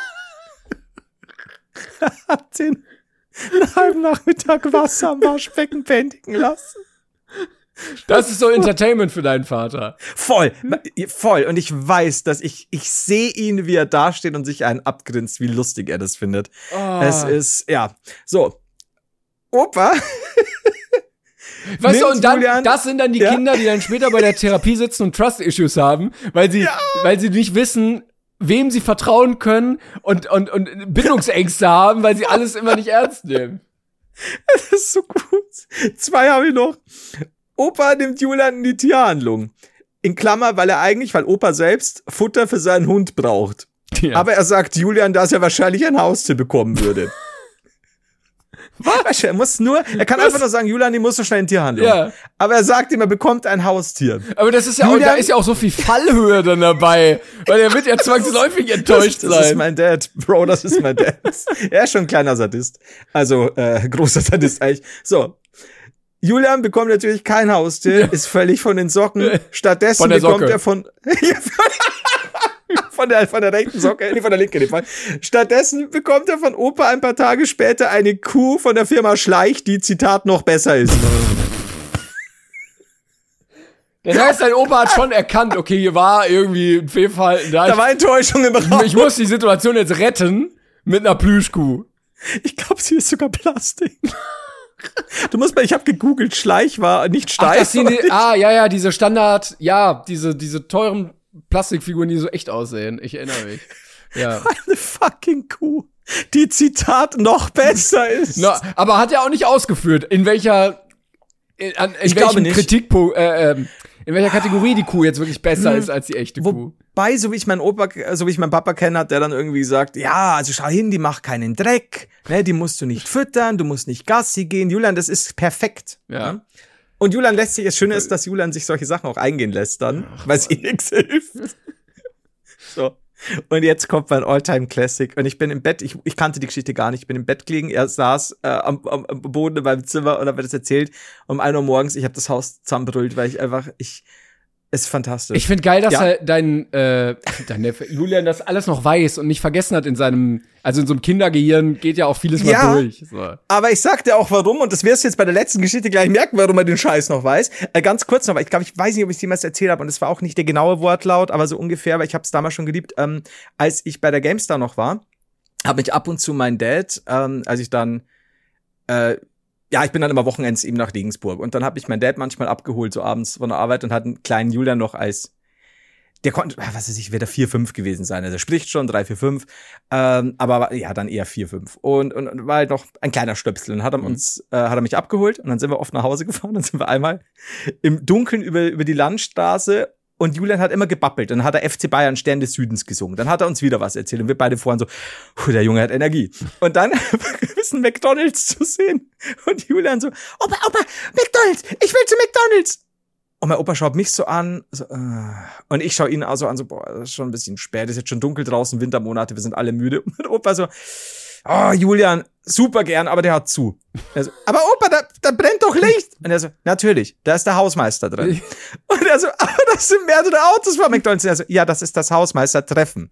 Hat den einen halben Nachmittag Wasser am Waschbecken bändigen lassen. Das ist so Entertainment für deinen Vater. Voll, voll. Und ich weiß, dass ich, ich sehe ihn, wie er dasteht und sich einen abgrinst, wie lustig er das findet. Oh. Es ist, ja, so. Opa, Weißt du, nimmt und dann, Julian- das sind dann die Ja. Kinder, die dann später bei der Therapie sitzen und Trust-Issues haben, weil sie, weil sie nicht wissen, wem sie vertrauen können und, und, und Bindungsängste haben, weil sie alles immer nicht ernst nehmen. das ist so gut. Zwei habe ich noch. Opa nimmt Julian in die Tierhandlung. In Klammer, weil er eigentlich, weil Opa selbst Futter für seinen Hund braucht. Ja. Aber er sagt Julian, dass er wahrscheinlich ein Haustier bekommen würde. Weißt du, er muss nur, er kann Was? einfach nur sagen, Julian, die muss so schnell in Tierhandlung. Ja. Aber er sagt ihm, er bekommt ein Haustier. Aber das ist ja Julian, auch, da ist ja auch so viel Fallhöhe dann dabei, weil er wird ja zwangsläufig enttäuscht das, sein. Das ist mein Dad, Bro, das ist mein Dad. Er ist schon ein kleiner Sadist. Also, äh, großer Sadist eigentlich. So. Julian bekommt natürlich kein Haustier, ist völlig von den Socken. Stattdessen bekommt Socke. er von, von der, von der rechten Socke, nee, von der linken, in dem Fall. Stattdessen bekommt er von Opa ein paar Tage später eine Kuh von der Firma Schleich, die, Zitat, noch besser ist. Das heißt, dein Opa hat schon erkannt, okay, hier war irgendwie ein Fehlverhalten da. Da war Enttäuschung im Raum. Ich muss die Situation jetzt retten mit einer Plüschkuh. Ich glaube, sie ist sogar Plastik. Du musst mal, ich habe gegoogelt, Schleich war nicht steif. Ach, das sind die, ah, ja, ja, diese Standard, ja, diese, diese teuren Plastikfiguren, die so echt aussehen. Ich erinnere mich. Ja. Eine fucking Kuh, die, Zitat, noch besser ist. No, aber hat er auch nicht ausgeführt, in welcher, in, an, in ich welchem Kritikpunkt, äh, ähm, in welcher Kategorie die Kuh jetzt wirklich besser hm, ist als die echte wo, Kuh. Wobei, so wie ich meinen Opa, so wie ich meinen Papa kenne, hat der dann irgendwie sagt, ja, also schau hin, die macht keinen Dreck, ne, die musst du nicht füttern, du musst nicht Gassi gehen. Julian, das ist perfekt. Ja. Ne? Und Julian lässt sich, das Schöne ist, dass Julian sich solche Sachen auch eingehen lässt dann, weil es ihm nichts hilft. So. Und jetzt kommt mein All-Time-Classic. Und ich bin im Bett, ich, ich kannte die Geschichte gar nicht, ich bin im Bett gelegen, er saß äh, am, am, am Boden in meinem Zimmer und hat mir das erzählt. Um ein Uhr morgens, ich habe das Haus zusammenbrüllt, weil ich einfach, ich, es ist fantastisch. Ich finde geil, dass ja. er dein, äh, dein Neffe, Julian das alles noch weiß und nicht vergessen hat in seinem, also in so einem Kindergehirn geht ja auch vieles ja, mal durch. So. Aber ich sag dir auch warum, und das wirst du jetzt bei der letzten Geschichte gleich merken, warum er den Scheiß noch weiß. Äh, ganz kurz noch, weil ich glaube, ich weiß nicht, ob ich es jemals erzählt habe, und es war auch nicht der genaue Wortlaut, aber so ungefähr, weil ich habe es damals schon geliebt, ähm, als ich bei der GameStar noch war, habe ich ab und zu mein Dad, ähm, als ich dann, äh, ja, ich bin dann immer Wochenends eben nach Regensburg. Und dann habe ich meinen Dad manchmal abgeholt, so abends von der Arbeit, und hatte einen kleinen Julian noch als, der konnte, was weiß ich, wird er vier, fünf gewesen sein. Also er spricht schon, drei, vier, fünf. Ähm, aber ja, dann eher vier, fünf. Und, und, und war halt noch ein kleiner Stöpsel. Und hat er Mhm. uns, äh, hat er mich abgeholt. Und dann sind wir oft nach Hause gefahren. Dann sind wir einmal im Dunkeln über, über die Landstraße. Und Julian hat immer gebabbelt. Dann hat er F C Bayern Stern des Südens gesungen. Dann hat er uns wieder was erzählt. Und wir beide vorhin so, puh, der Junge hat Energie. Und dann ist ein McDonald's zu sehen. Und Julian so, Opa, Opa, McDonald's, ich will zu McDonald's. Und mein Opa schaut mich so an. So, äh. Und ich schaue ihn auch so an, so, boah, das ist schon ein bisschen spät. Es ist jetzt schon dunkel draußen, Wintermonate, wir sind alle müde. Und mein Opa so, oh, Julian, super gern, aber der hat zu. Er so, aber Opa, da, da brennt doch Licht. Und er so, natürlich, da ist der Hausmeister drin. Und er so, aber das sind mehrere Autos vor McDonald's. Und er so, ja, das ist das Hausmeistertreffen.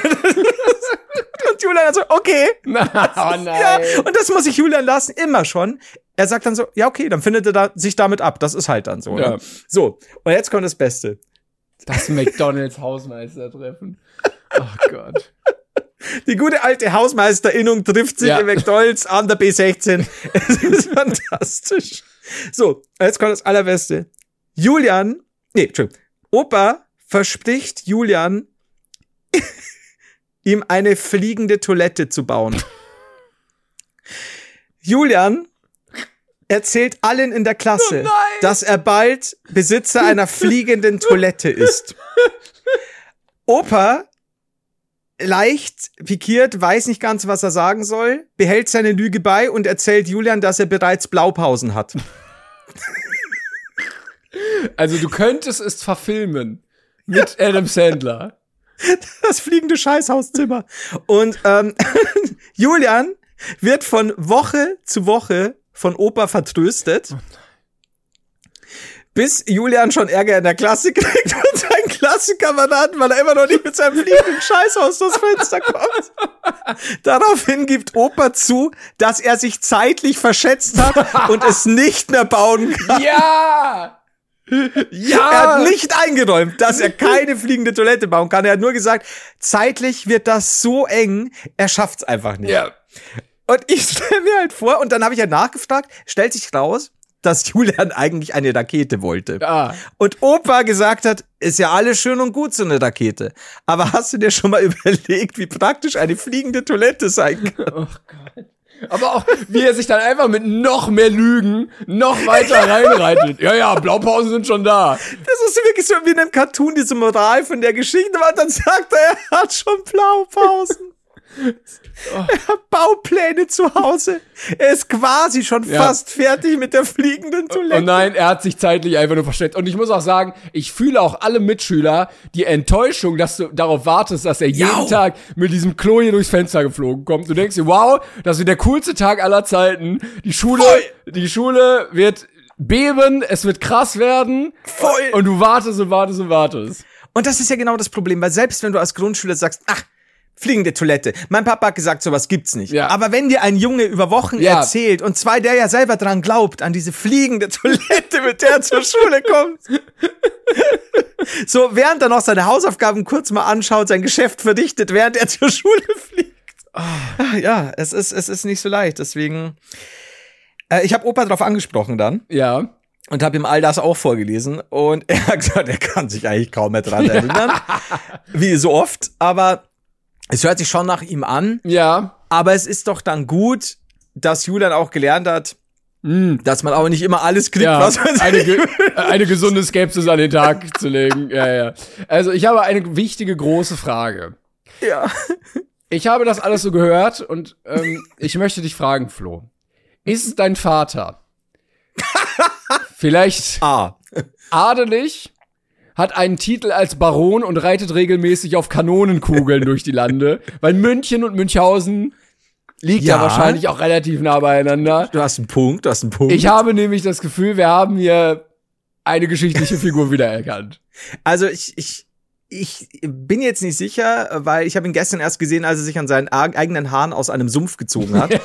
Und Julian so, okay. Oh nein. Ja, und das muss ich Julian lassen, immer schon. Er sagt dann so, ja, okay, dann findet er da, sich damit ab. Das ist halt dann so. Ja. Ne? So, und jetzt kommt das Beste. Das McDonald's Hausmeister-Treffen. Oh Gott. Die gute alte Hausmeisterinnung trifft sich Ja. in McDonald's an der B sechzehn. Es ist fantastisch. So, jetzt kommt das Allerbeste. Julian, nee, Entschuldigung, Opa verspricht Julian, ihm eine fliegende Toilette zu bauen. Julian erzählt allen in der Klasse, Oh nein. dass er bald Besitzer einer fliegenden Toilette ist. Opa, leicht pikiert, weiß nicht ganz, was er sagen soll, behält seine Lüge bei und erzählt Julian, dass er bereits Blaupausen hat. Also du könntest es verfilmen mit Adam Sandler. Das fliegende Scheißhauszimmer. Und ähm, Julian wird von Woche zu Woche von Opa vertröstet, bis Julian schon Ärger in der Klasse kriegt und seinen Klassenkameraden, weil er immer noch nicht mit seinem fliegenden Scheißhaus durchs Fenster kommt. Daraufhin gibt Opa zu, dass er sich zeitlich verschätzt hat und es nicht mehr bauen kann. Ja! Ja! Er hat nicht eingeräumt, dass er keine fliegende Toilette bauen kann. Er hat nur gesagt, zeitlich wird das so eng, er schafft's einfach nicht. Ja. Und ich stelle mir halt vor, und dann habe ich ja nachgefragt, stellt sich raus, dass Julian eigentlich eine Rakete wollte. Ja. Und Opa gesagt hat, ist ja alles schön und gut, so eine Rakete. Aber hast du dir schon mal überlegt, wie praktisch eine fliegende Toilette sein kann? Oh Gott. Aber auch, wie er sich dann einfach mit noch mehr Lügen noch weiter reinreitet. Ja, ja, Blaupausen sind schon da. Das ist wirklich so wie in einem Cartoon, diese Moral von der Geschichte, aber dann sagt er, er hat schon Blaupausen. Oh. Er hat Baupläne zu Hause. Er ist quasi schon ja. fast fertig mit der fliegenden Toilette. Und nein, er hat sich zeitlich einfach nur versteckt. Und ich muss auch sagen, ich fühle auch alle Mitschüler die Enttäuschung, dass du darauf wartest, dass er jeden Jau. Tag mit diesem Klo hier durchs Fenster geflogen kommt. Du denkst dir, wow, das wird der coolste Tag aller Zeiten. Die Schule, Voll. die Schule wird beben, es wird krass werden. Voll. Und du wartest und wartest und wartest. Und das ist ja genau das Problem, weil selbst wenn du als Grundschüler sagst, ach, fliegende Toilette. Mein Papa hat gesagt, sowas gibt's nicht. Ja. Aber wenn dir ein Junge über Wochen ja. erzählt, und zwar der ja selber dran glaubt, an diese fliegende Toilette, mit der er zur Schule kommt. So, während er noch seine Hausaufgaben kurz mal anschaut, sein Geschäft verdichtet, während er zur Schule fliegt. Oh. Ja, es ist, es ist nicht so leicht. Deswegen, äh, ich habe Opa drauf angesprochen dann. Ja. Und habe ihm all das auch vorgelesen. Und er hat gesagt, er kann sich eigentlich kaum mehr dran erinnern. Wie so oft. Aber es hört sich schon nach ihm an. Ja. Aber es ist doch dann gut, dass Julian auch gelernt hat, mm. dass man auch nicht immer alles kriegt, ja, was man eine, ge- eine gesunde Skepsis an den Tag zu legen. Ja, ja. Also ich habe eine wichtige, große Frage. Ja. Ich habe das alles so gehört und ähm, ich möchte dich fragen, Flo. Ist dein Vater vielleicht ah. adelig, hat einen Titel als Baron und reitet regelmäßig auf Kanonenkugeln durch die Lande? Weil München und Münchhausen liegt ja. ja wahrscheinlich auch relativ nah beieinander. Du hast einen Punkt, du hast einen Punkt. Ich habe nämlich das Gefühl, wir haben hier eine geschichtliche Figur wiedererkannt. Also ich, ich, ich bin jetzt nicht sicher, weil ich habe ihn gestern erst gesehen, als er sich an seinen eigenen Haaren aus einem Sumpf gezogen hat.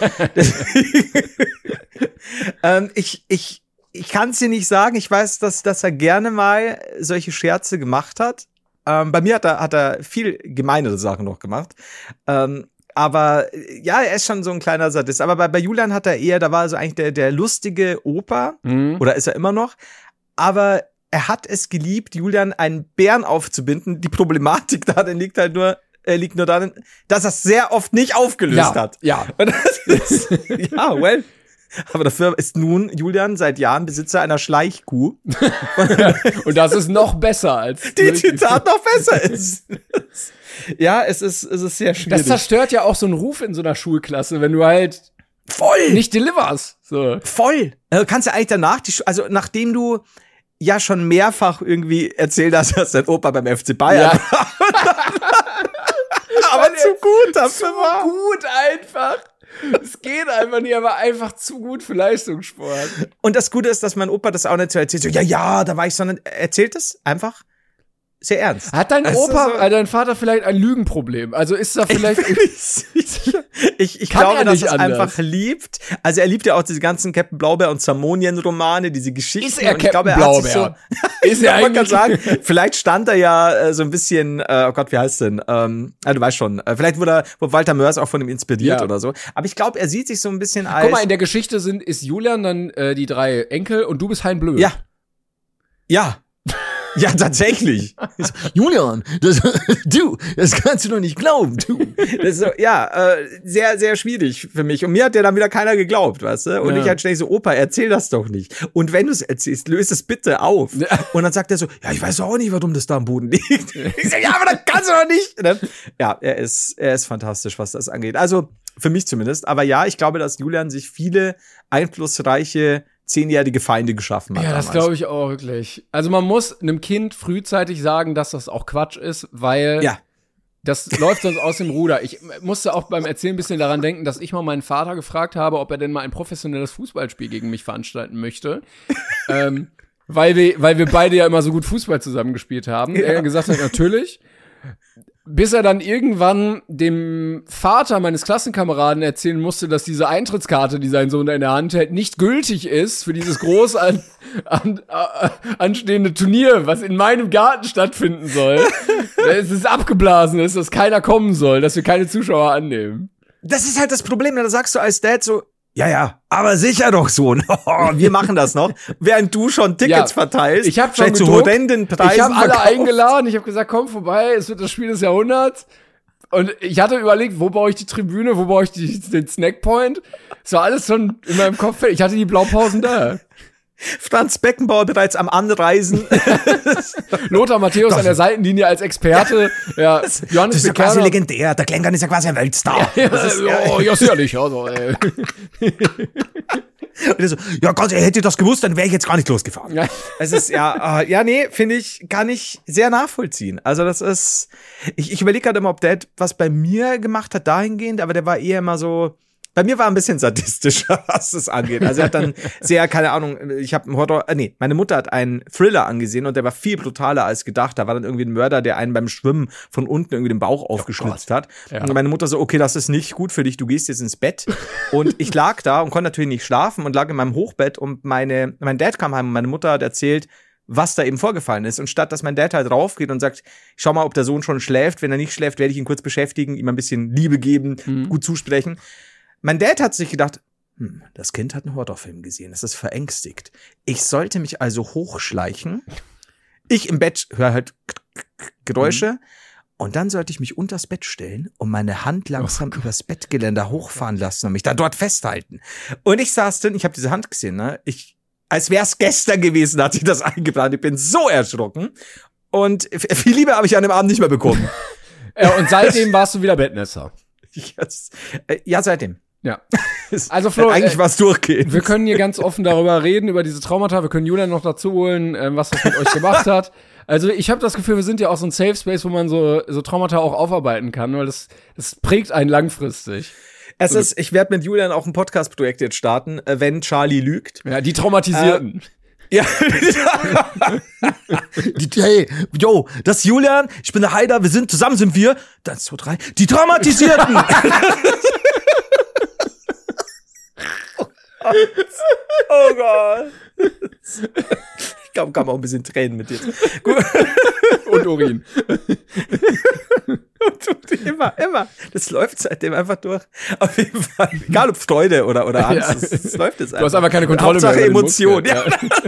ähm, ich, ich, ich kann es dir nicht sagen. Ich weiß, dass, dass er gerne mal solche Scherze gemacht hat. Ähm, bei mir hat er, hat er viel gemeinere Sachen noch gemacht. Ähm, aber ja, er ist schon so ein kleiner Sadist. Aber bei, bei Julian hat er eher, da war also eigentlich der, der lustige Opa. Mhm. Oder ist er immer noch. Aber er hat es geliebt, Julian einen Bären aufzubinden. Die Problematik darin liegt halt nur, äh, liegt nur darin, dass er es sehr oft nicht aufgelöst ja, hat. Ja. Und das ist, ja, well. Aber dafür ist nun Julian seit Jahren Besitzer einer Schleichkuh. Und das ist noch besser als die Zitat noch besser ist. Ja, es ist, es ist sehr schwierig. Das zerstört ja auch so einen Ruf in so einer Schulklasse, wenn du halt voll nicht deliverst. So. Voll. Also kannst du eigentlich danach, die, also nachdem du ja schon mehrfach irgendwie erzählt hast, dass dein Opa beim F C Bayern ja. war. Aber zu gut dafür zu war. gut einfach. Es geht einfach nicht, aber einfach zu gut für Leistungssport. Und das Gute ist, dass mein Opa das auch nicht so erzählt. So, ja, ja, da war ich, sondern er erzählt es einfach sehr ernst. Hat dein also Opa, so, äh, dein Vater vielleicht ein Lügenproblem? Also ist da vielleicht... Ich, ich, ich glaube, dass er es einfach liebt. Also er liebt ja auch diese ganzen Captain Blaubeer und Zamonien-Romane, diese Geschichten. Ist er und ich glaube, Captain er hat sich Blaubeer? So, ist er eigentlich? Sagen, vielleicht stand er ja äh, so ein bisschen, äh, oh Gott, wie heißt denn? Ähm, ah, du weißt schon. Äh, vielleicht wurde, wurde Walter Mörs auch von ihm inspiriert ja. oder so. Aber ich glaube, er sieht sich so ein bisschen als... Guck mal, in der Geschichte sind ist Julian dann äh, die drei Enkel und du bist Hein Blöd. Ja. Ja. Ja, tatsächlich. Julian, das, du, das kannst du doch nicht glauben, du. Das ist so, ja, äh, sehr, sehr schwierig für mich. Und mir hat ja dann wieder keiner geglaub, weißt du? Und ja. ich halt ständig so, Opa, erzähl das doch nicht. Und wenn du es erzählst, löst es bitte auf. Ja. Und dann sagt er so, ja, ich weiß auch nicht, warum das da am Boden liegt. Ich sag, ja, aber das kannst du doch nicht. Ja, er ist, er ist fantastisch, was das angeht. Also, für mich zumindest. Aber ja, ich glaube, dass Julian sich viele einflussreiche zehnjährige Feinde geschaffen hat. Ja, das glaube ich auch wirklich. Also man muss einem Kind frühzeitig sagen, dass das auch Quatsch ist, weil ja. das läuft sonst aus dem Ruder. Ich musste auch beim Erzählen ein bisschen daran denken, dass ich mal meinen Vater gefragt habe, ob er denn mal ein professionelles Fußballspiel gegen mich veranstalten möchte. ähm, weil wir, weil wir beide ja immer so gut Fußball zusammengespielt haben. Ja. Er gesagt hat, natürlich. Bis er dann irgendwann dem Vater meines Klassenkameraden erzählen musste, dass diese Eintrittskarte, die sein Sohn in der Hand hält, nicht gültig ist für dieses groß an, an, an, anstehende Turnier, was in meinem Garten stattfinden soll. Es ist abgeblasen ist, dass keiner kommen soll, dass wir keine Zuschauer annehmen. Das ist halt das Problem, da sagst du als Dad so, ja, ja, aber sicher doch so. Wir machen das noch. Während du schon Tickets ja, verteilst. Ich habe schon zu horrenden Preisen Ich habe alle verkauft. eingeladen. Ich habe gesagt, komm vorbei. Es wird das Spiel des Jahrhunderts. Und ich hatte überlegt, wo baue ich die Tribüne, wo baue ich die, den Snackpoint. Es war alles schon in meinem Kopf. Ich hatte die Blaupausen da. Franz Beckenbauer bereits am Anreisen. Lothar Matthäus an der Seitenlinie als Experte. Ja, Das, Johannes das ist ja quasi Bekerner. legendär. Der Klenkern ist ja quasi ein Weltstar. Ja, Das ist, oh, ja, sicherlich. Also, ey. Und er so, ja Gott, hätte ich das gewusst, dann wäre ich jetzt gar nicht losgefahren. Ja. Es ist, ja, äh, ja, nee, finde ich, kann ich sehr nachvollziehen. Also das ist, ich, ich überlege gerade immer, ob der was bei mir gemacht hat dahingehend, aber der war eher immer so, bei mir war er ein bisschen sadistischer, was das angeht. Also er hat dann sehr, keine Ahnung, ich habe einen Horror, äh, nee, meine Mutter hat einen Thriller angesehen und der war viel brutaler als gedacht. Da war dann irgendwie ein Mörder, der einen beim Schwimmen von unten irgendwie den Bauch aufgeschlitzt hat. Ja. Und meine Mutter so, okay, das ist nicht gut für dich, du gehst jetzt ins Bett. Und ich lag da und konnte natürlich nicht schlafen und lag in meinem Hochbett und meine, mein Dad kam heim und meine Mutter hat erzählt, was da eben vorgefallen ist. Und statt, dass mein Dad halt raufgeht und sagt, schau mal, ob der Sohn schon schläft, wenn er nicht schläft, werde ich ihn kurz beschäftigen, ihm ein bisschen Liebe geben, Mhm. gut zusprechen. Mein Dad hat sich gedacht, hm, das Kind hat einen Horrorfilm gesehen, das ist verängstigt. Ich sollte mich also hochschleichen. Ich im Bett höre halt Geräusche. Mhm. Und dann sollte ich mich unters Bett stellen und meine Hand langsam oh übers Bettgeländer hochfahren lassen und mich da dort festhalten. Und ich saß drin, ich habe diese Hand gesehen, ne? Ich, als wäre es gestern gewesen, hat sich das eingeplant. Ich bin so erschrocken. Und viel Liebe habe ich an dem Abend nicht mehr bekommen. Ja, und seitdem warst du wieder Bettnässer. Yes. Äh, ja, seitdem. Ja. Also Flo, eigentlich äh, was durchgehen. Wir können hier ganz offen darüber reden, über diese Traumata. Wir können Julian noch dazu holen, äh, was das mit euch gemacht hat. Also ich habe das Gefühl, wir sind ja auch so ein Safe Space, wo man so, so Traumata auch aufarbeiten kann, weil das, das prägt einen langfristig. Es ist, ich werde mit Julian auch ein Podcast-Projekt jetzt starten, äh, wenn Charlie lügt. Ja, die Traumatisierten. Äh, ja. Die, hey, yo, das ist Julian, ich bin der Haider, wir sind, zusammen sind wir, dann zwei, drei, die Traumatisierten. Oh Gott. Ich glaube, kann man auch ein bisschen Tränen mit dir. Gut. Und Urin. Immer, immer. Das läuft seitdem einfach durch. Auf jeden Fall. Egal ob Freude oder, oder Angst, Ja. das, das läuft jetzt einfach. Du hast einfach keine Kontrolle Hauptsache mehr. über den Emotion. Muskel.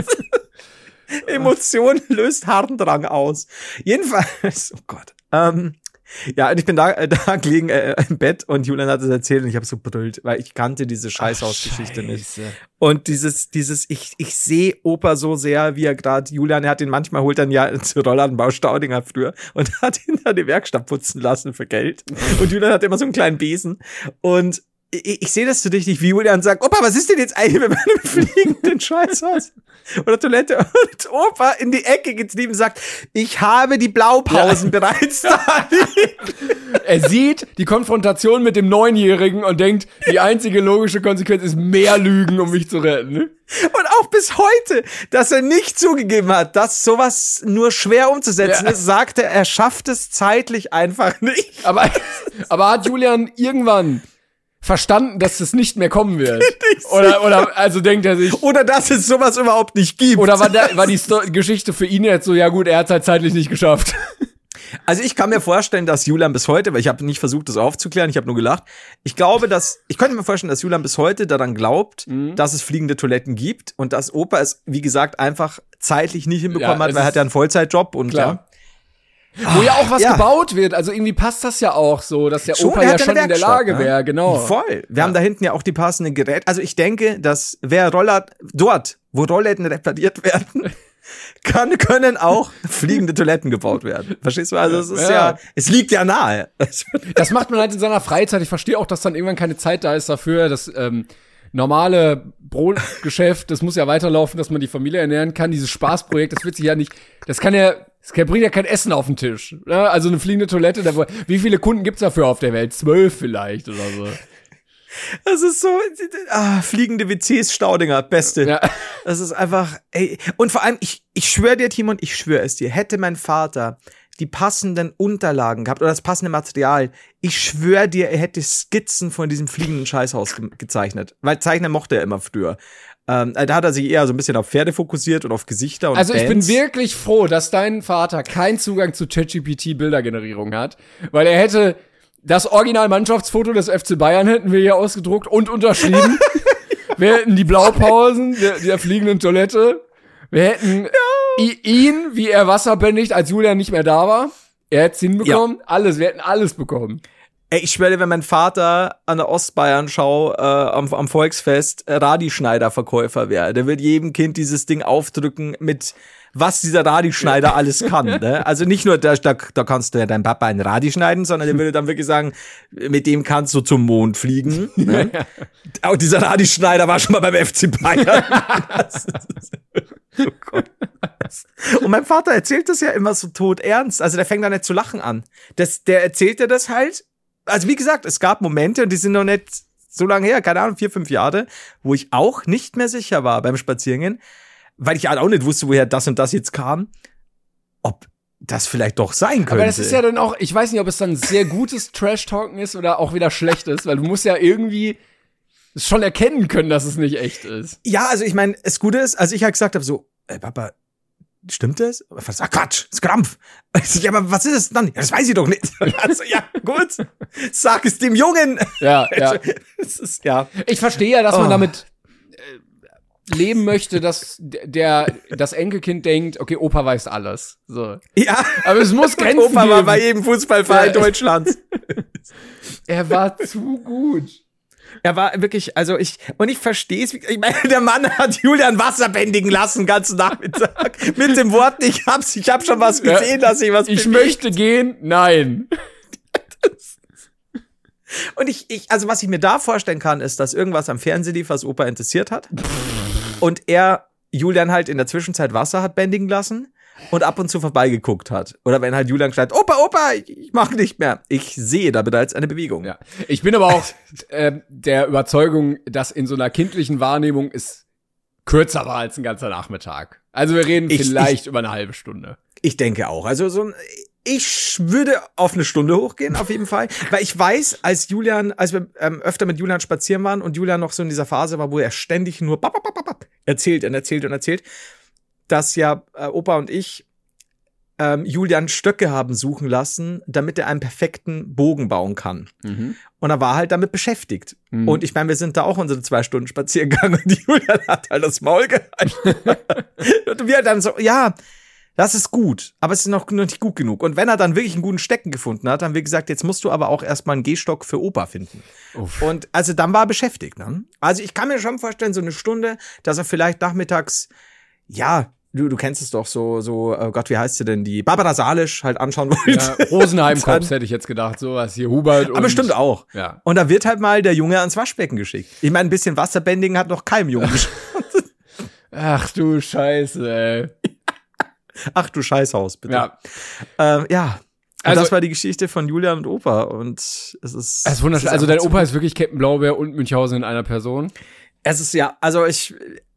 Ja. Emotion löst Hartendrang aus. Jedenfalls, oh Gott. Ähm, ja, und ich bin da, äh, da gelegen äh, im Bett und Julian hat es erzählt und ich habe so brüllt, weil ich kannte diese Scheißhausgeschichte nicht. Und dieses, dieses, ich, ich sehe Opa so sehr, wie er gerade, Julian, er hat ihn manchmal, holt dann ja zu Rollladenbau Staudinger früher und hat ihn da die Werkstatt putzen lassen für Geld. Und Julian hat immer so einen kleinen Besen und ich, ich sehe das so richtig, wie Julian sagt, Opa, was ist denn jetzt eigentlich mit meinem fliegenden Scheißhaus? Oder Toilette. Und Opa in die Ecke getrieben sagt, ich habe die Blaupausen ja. bereits da liegen. Er sieht die Konfrontation mit dem Neunjährigen und denkt, die einzige logische Konsequenz ist mehr Lügen, um mich zu retten. Ne? Und auch bis heute, dass er nicht zugegeben hat, dass sowas nur schwer umzusetzen ja. ist, sagt er, er schafft es zeitlich einfach nicht. Aber, aber hat Julian irgendwann verstanden, dass das nicht mehr kommen wird? Oder, oder, also denkt er sich. Oder dass es sowas überhaupt nicht gibt. Oder war, da, war die Sto- Geschichte für ihn jetzt so, ja gut, er hat es halt zeitlich nicht geschafft. Also ich kann mir vorstellen, dass Julian bis heute, weil ich habe nicht versucht, das aufzuklären, ich habe nur gelacht. Ich glaube, dass, ich könnte mir vorstellen, dass Julian bis heute daran glaubt, mhm. dass es fliegende Toiletten gibt und dass Opa es, wie gesagt, einfach zeitlich nicht hinbekommen ja, hat, weil er hat ja einen Vollzeitjob und klar. ja. Wo ja auch was ja. gebaut wird. Also irgendwie passt das ja auch so, dass der schon, Opa ja schon in der Lage ne? wäre, genau. Voll. Wir ja. haben da hinten ja auch die passenden Geräte. Also ich denke, dass wer Roller, dort, wo Rollläden repariert werden, kann, können auch fliegende Toiletten gebaut werden. Verstehst du? Also es ist ja, ja es liegt ja nahe. Das macht man halt in seiner Freizeit. Ich verstehe auch, dass dann irgendwann keine Zeit da ist dafür, dass ähm, normale Brotgeschäft, das muss ja weiterlaufen, dass man die Familie ernähren kann. Dieses Spaßprojekt, das wird sich ja nicht, das kann ja, das bringt ja kein Essen auf den Tisch. Ne? Also eine fliegende Toilette, da, wie viele Kunden gibt's dafür auf der Welt? Zwölf vielleicht oder so. Das ist so, ah, fliegende W Cs, Staudinger, beste. Ja. Das ist einfach, ey, und vor allem, ich, ich schwöre dir, Timon, ich schwöre es dir, hätte mein Vater die passenden Unterlagen gehabt oder das passende Material, ich schwöre dir, er hätte Skizzen von diesem fliegenden Scheißhaus ge- gezeichnet. Weil Zeichner mochte er immer früher. Ähm, da hat er sich eher so ein bisschen auf Pferde fokussiert und auf Gesichter und Also ich Bands. bin wirklich froh, dass dein Vater keinen Zugang zu ChatGPT-Bildergenerierung hat, weil er hätte das Original-Mannschaftsfoto des F C Bayern hätten wir hier ausgedruckt und unterschrieben. Wir hätten die Blaupausen der, der fliegenden Toilette. Wir hätten ja. ihn, wie er wasserbändigt, als Julian nicht mehr da war. Er hätte es hinbekommen. Ja. Alles, wir hätten alles bekommen. Ey, ich schwöre, wenn mein Vater an der Ostbayernschau äh, am, am Volksfest äh, Radi-Schneider-Verkäufer wäre, der wird jedem Kind dieses Ding aufdrücken mit was dieser Radi-Schneider alles kann. Ne? Also nicht nur, da, da, da kannst du ja deinem Papa einen Radi schneiden, sondern der würde dann wirklich sagen, mit dem kannst du zum Mond fliegen. Ne? Auch dieser Radi-Schneider war schon mal beim F C Bayern. Das ist, oh Gott. Und mein Vater erzählt das ja immer so todernst. Also der fängt da nicht zu lachen an. Das, der erzählt dir das halt. Also wie gesagt, es gab Momente, und die sind noch nicht so lange her, keine Ahnung, vier, fünf Jahre, wo ich auch nicht mehr sicher war beim Spazierengehen, weil ich halt auch nicht wusste, woher das und das jetzt kam, ob das vielleicht doch sein könnte. Aber das ist ja dann auch, ich weiß nicht, ob es dann sehr gutes Trash-Talken ist oder auch wieder schlechtes, weil du musst ja irgendwie schon erkennen können, dass es nicht echt ist. Ja, also ich meine, das Gute ist, als ich halt gesagt habe, so, ey, Papa, stimmt das? Ah, Quatsch, das ist Krampf. Ja, aber was ist es dann? Ja, das weiß ich doch nicht. Also, ja, gut, sag es dem Jungen. Ja, ja. Das ist, ja. Ich verstehe ja, dass man Oh. damit äh, leben möchte, dass der das Enkelkind denkt, okay, Opa weiß alles. So. Ja. Aber es muss Grenzen Opa war geben. bei jedem Fußballverein Ja. Deutschlands. Er war zu gut. Er war wirklich, also ich, und ich verstehe es, ich meine, der Mann hat Julian Wasser bändigen lassen, den ganzen Nachmittag, mit dem Wort, ich hab's, ich hab schon was gesehen, dass ich was Ich bewegt. möchte gehen, nein. Und ich, ich, also was ich mir da vorstellen kann, ist, dass irgendwas am Fernsehen lief, was Opa interessiert hat. Und er Julian halt in der Zwischenzeit Wasser hat bändigen lassen und ab und zu vorbeigeguckt hat. Oder wenn halt Julian schreit, Opa, Opa, ich, ich mach nicht mehr. Ich sehe da bereits eine Bewegung. Ja. Ich bin aber auch äh, der Überzeugung, dass in so einer kindlichen Wahrnehmung es kürzer war als ein ganzer Nachmittag. Also wir reden Ich- vielleicht über eine halbe Stunde. Ich denke auch. Also so ein, ich würde auf eine Stunde hochgehen, auf jeden Fall. Weil ich weiß, als Julian, als wir ähm, öfter mit Julian spazieren waren und Julian noch so in dieser Phase war, wo er ständig nur bap, bap, bap, bap, erzählt und erzählt und erzählt, dass ja äh, Opa und ich ähm, Julian Stöcke haben suchen lassen, damit er einen perfekten Bogen bauen kann. Mhm. Und er war halt damit beschäftigt. Mhm. Und ich meine, wir sind da auch unsere zwei Stunden spazieren gegangen und Julian hat halt das Maul gehalten. Und wir dann so, ja, das ist gut, aber es ist noch, noch nicht gut genug. Und wenn er dann wirklich einen guten Stecken gefunden hat, haben wir gesagt, jetzt musst du aber auch erstmal einen Gehstock für Opa finden. Uff. Und also dann war er beschäftigt. Ne? Also ich kann mir schon vorstellen, so eine Stunde, dass er vielleicht nachmittags, ja, du, du kennst es doch, so, so, oh Gott, wie heißt sie denn, die Barbara Salisch halt anschauen wollte. Ja, Rosenheim-Cops hätte ich jetzt gedacht, sowas hier, Hubert und... Aber stimmt auch. Ja. Und da wird halt mal der Junge ans Waschbecken geschickt. Ich meine, ein bisschen Wasserbändigen hat noch keinem Jungen geschafft. Ach du Scheiße, ey. Ach du Scheißhaus, bitte. Ja. Ähm, ja. Und Also- das war die Geschichte von Julian und Opa. Und es ist. Das ist wunderschön. es Also einfach dein zu- Opa ist wirklich Captain Blaubeer und Münchhausen in einer Person. Es ist ja, also ich,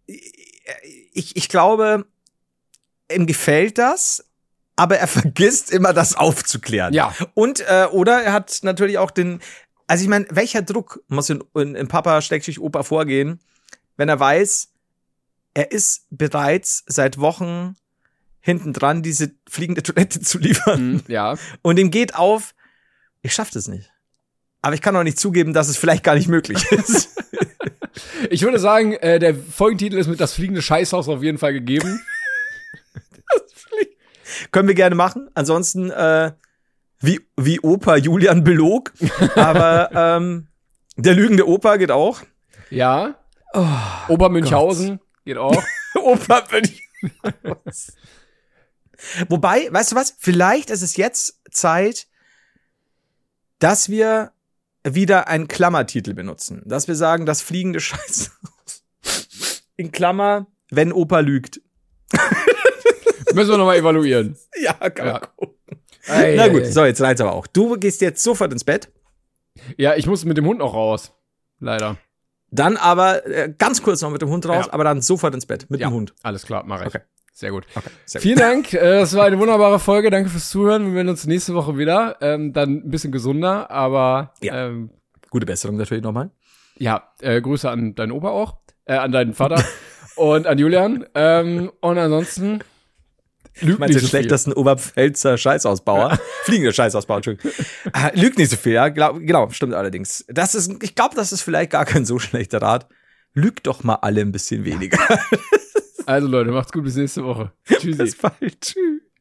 ich, ich glaube, ihm gefällt das, aber er vergisst immer, das aufzuklären. Ja. Und, äh, oder er hat natürlich auch den, also ich meine, welcher Druck muss in, in, in Papa-Opa vorgehen, wenn er weiß, er ist bereits seit Wochen hinten dran, diese fliegende Toilette zu liefern. Mhm, ja. Und ihm geht auf, ich schaff das nicht. Aber ich kann auch nicht zugeben, dass es vielleicht gar nicht möglich ist. Ich würde sagen, äh, der Folgentitel ist mit Das fliegende Scheißhaus auf jeden Fall gegeben. Können wir gerne machen. Ansonsten, äh, wie, wie Opa Julian belog. Aber ähm, der lügende Opa geht auch. Ja. Oh, Obermünchhausen geht auch. Opa Wobei, weißt du was? Vielleicht ist es jetzt Zeit, dass wir wieder einen Klammertitel benutzen. Dass wir sagen, das fliegende Scheißhaus. In Klammer, wenn Opa lügt. Müssen wir nochmal evaluieren. Ja, kann man Ja. gucken. Ei, Na ei, gut, ei. so, jetzt reicht's aber auch. Du gehst jetzt sofort ins Bett. Ja, ich muss mit dem Hund noch raus. Leider. Dann aber äh, ganz kurz noch mit dem Hund raus, Ja. aber dann sofort ins Bett mit Ja, dem Hund. alles klar, mach ich. Okay. Sehr gut. Okay, sehr Vielen Dank. Äh, Das war eine wunderbare Folge. Danke fürs Zuhören. Wir werden uns nächste Woche wieder. Ähm, dann ein bisschen gesunder, aber Ja. ähm, Gute Besserung natürlich nochmal. ja, äh, Grüße an deinen Opa auch, äh, an deinen Vater und an Julian. Ähm, und ansonsten lügt Meinst du nicht den so viel. schlechtesten Oberpfälzer Scheißausbauer? Fliegender Scheißausbauer, Entschuldigung. Ah, lügt nicht so viel, ja. Glaub, genau, stimmt allerdings. Das ist, ich glaube, das ist vielleicht gar kein so schlechter Rat. Lügt doch mal alle ein bisschen weniger. Also Leute, macht's gut, bis nächste Woche. Tschüssi. Bis bald. Tschüss.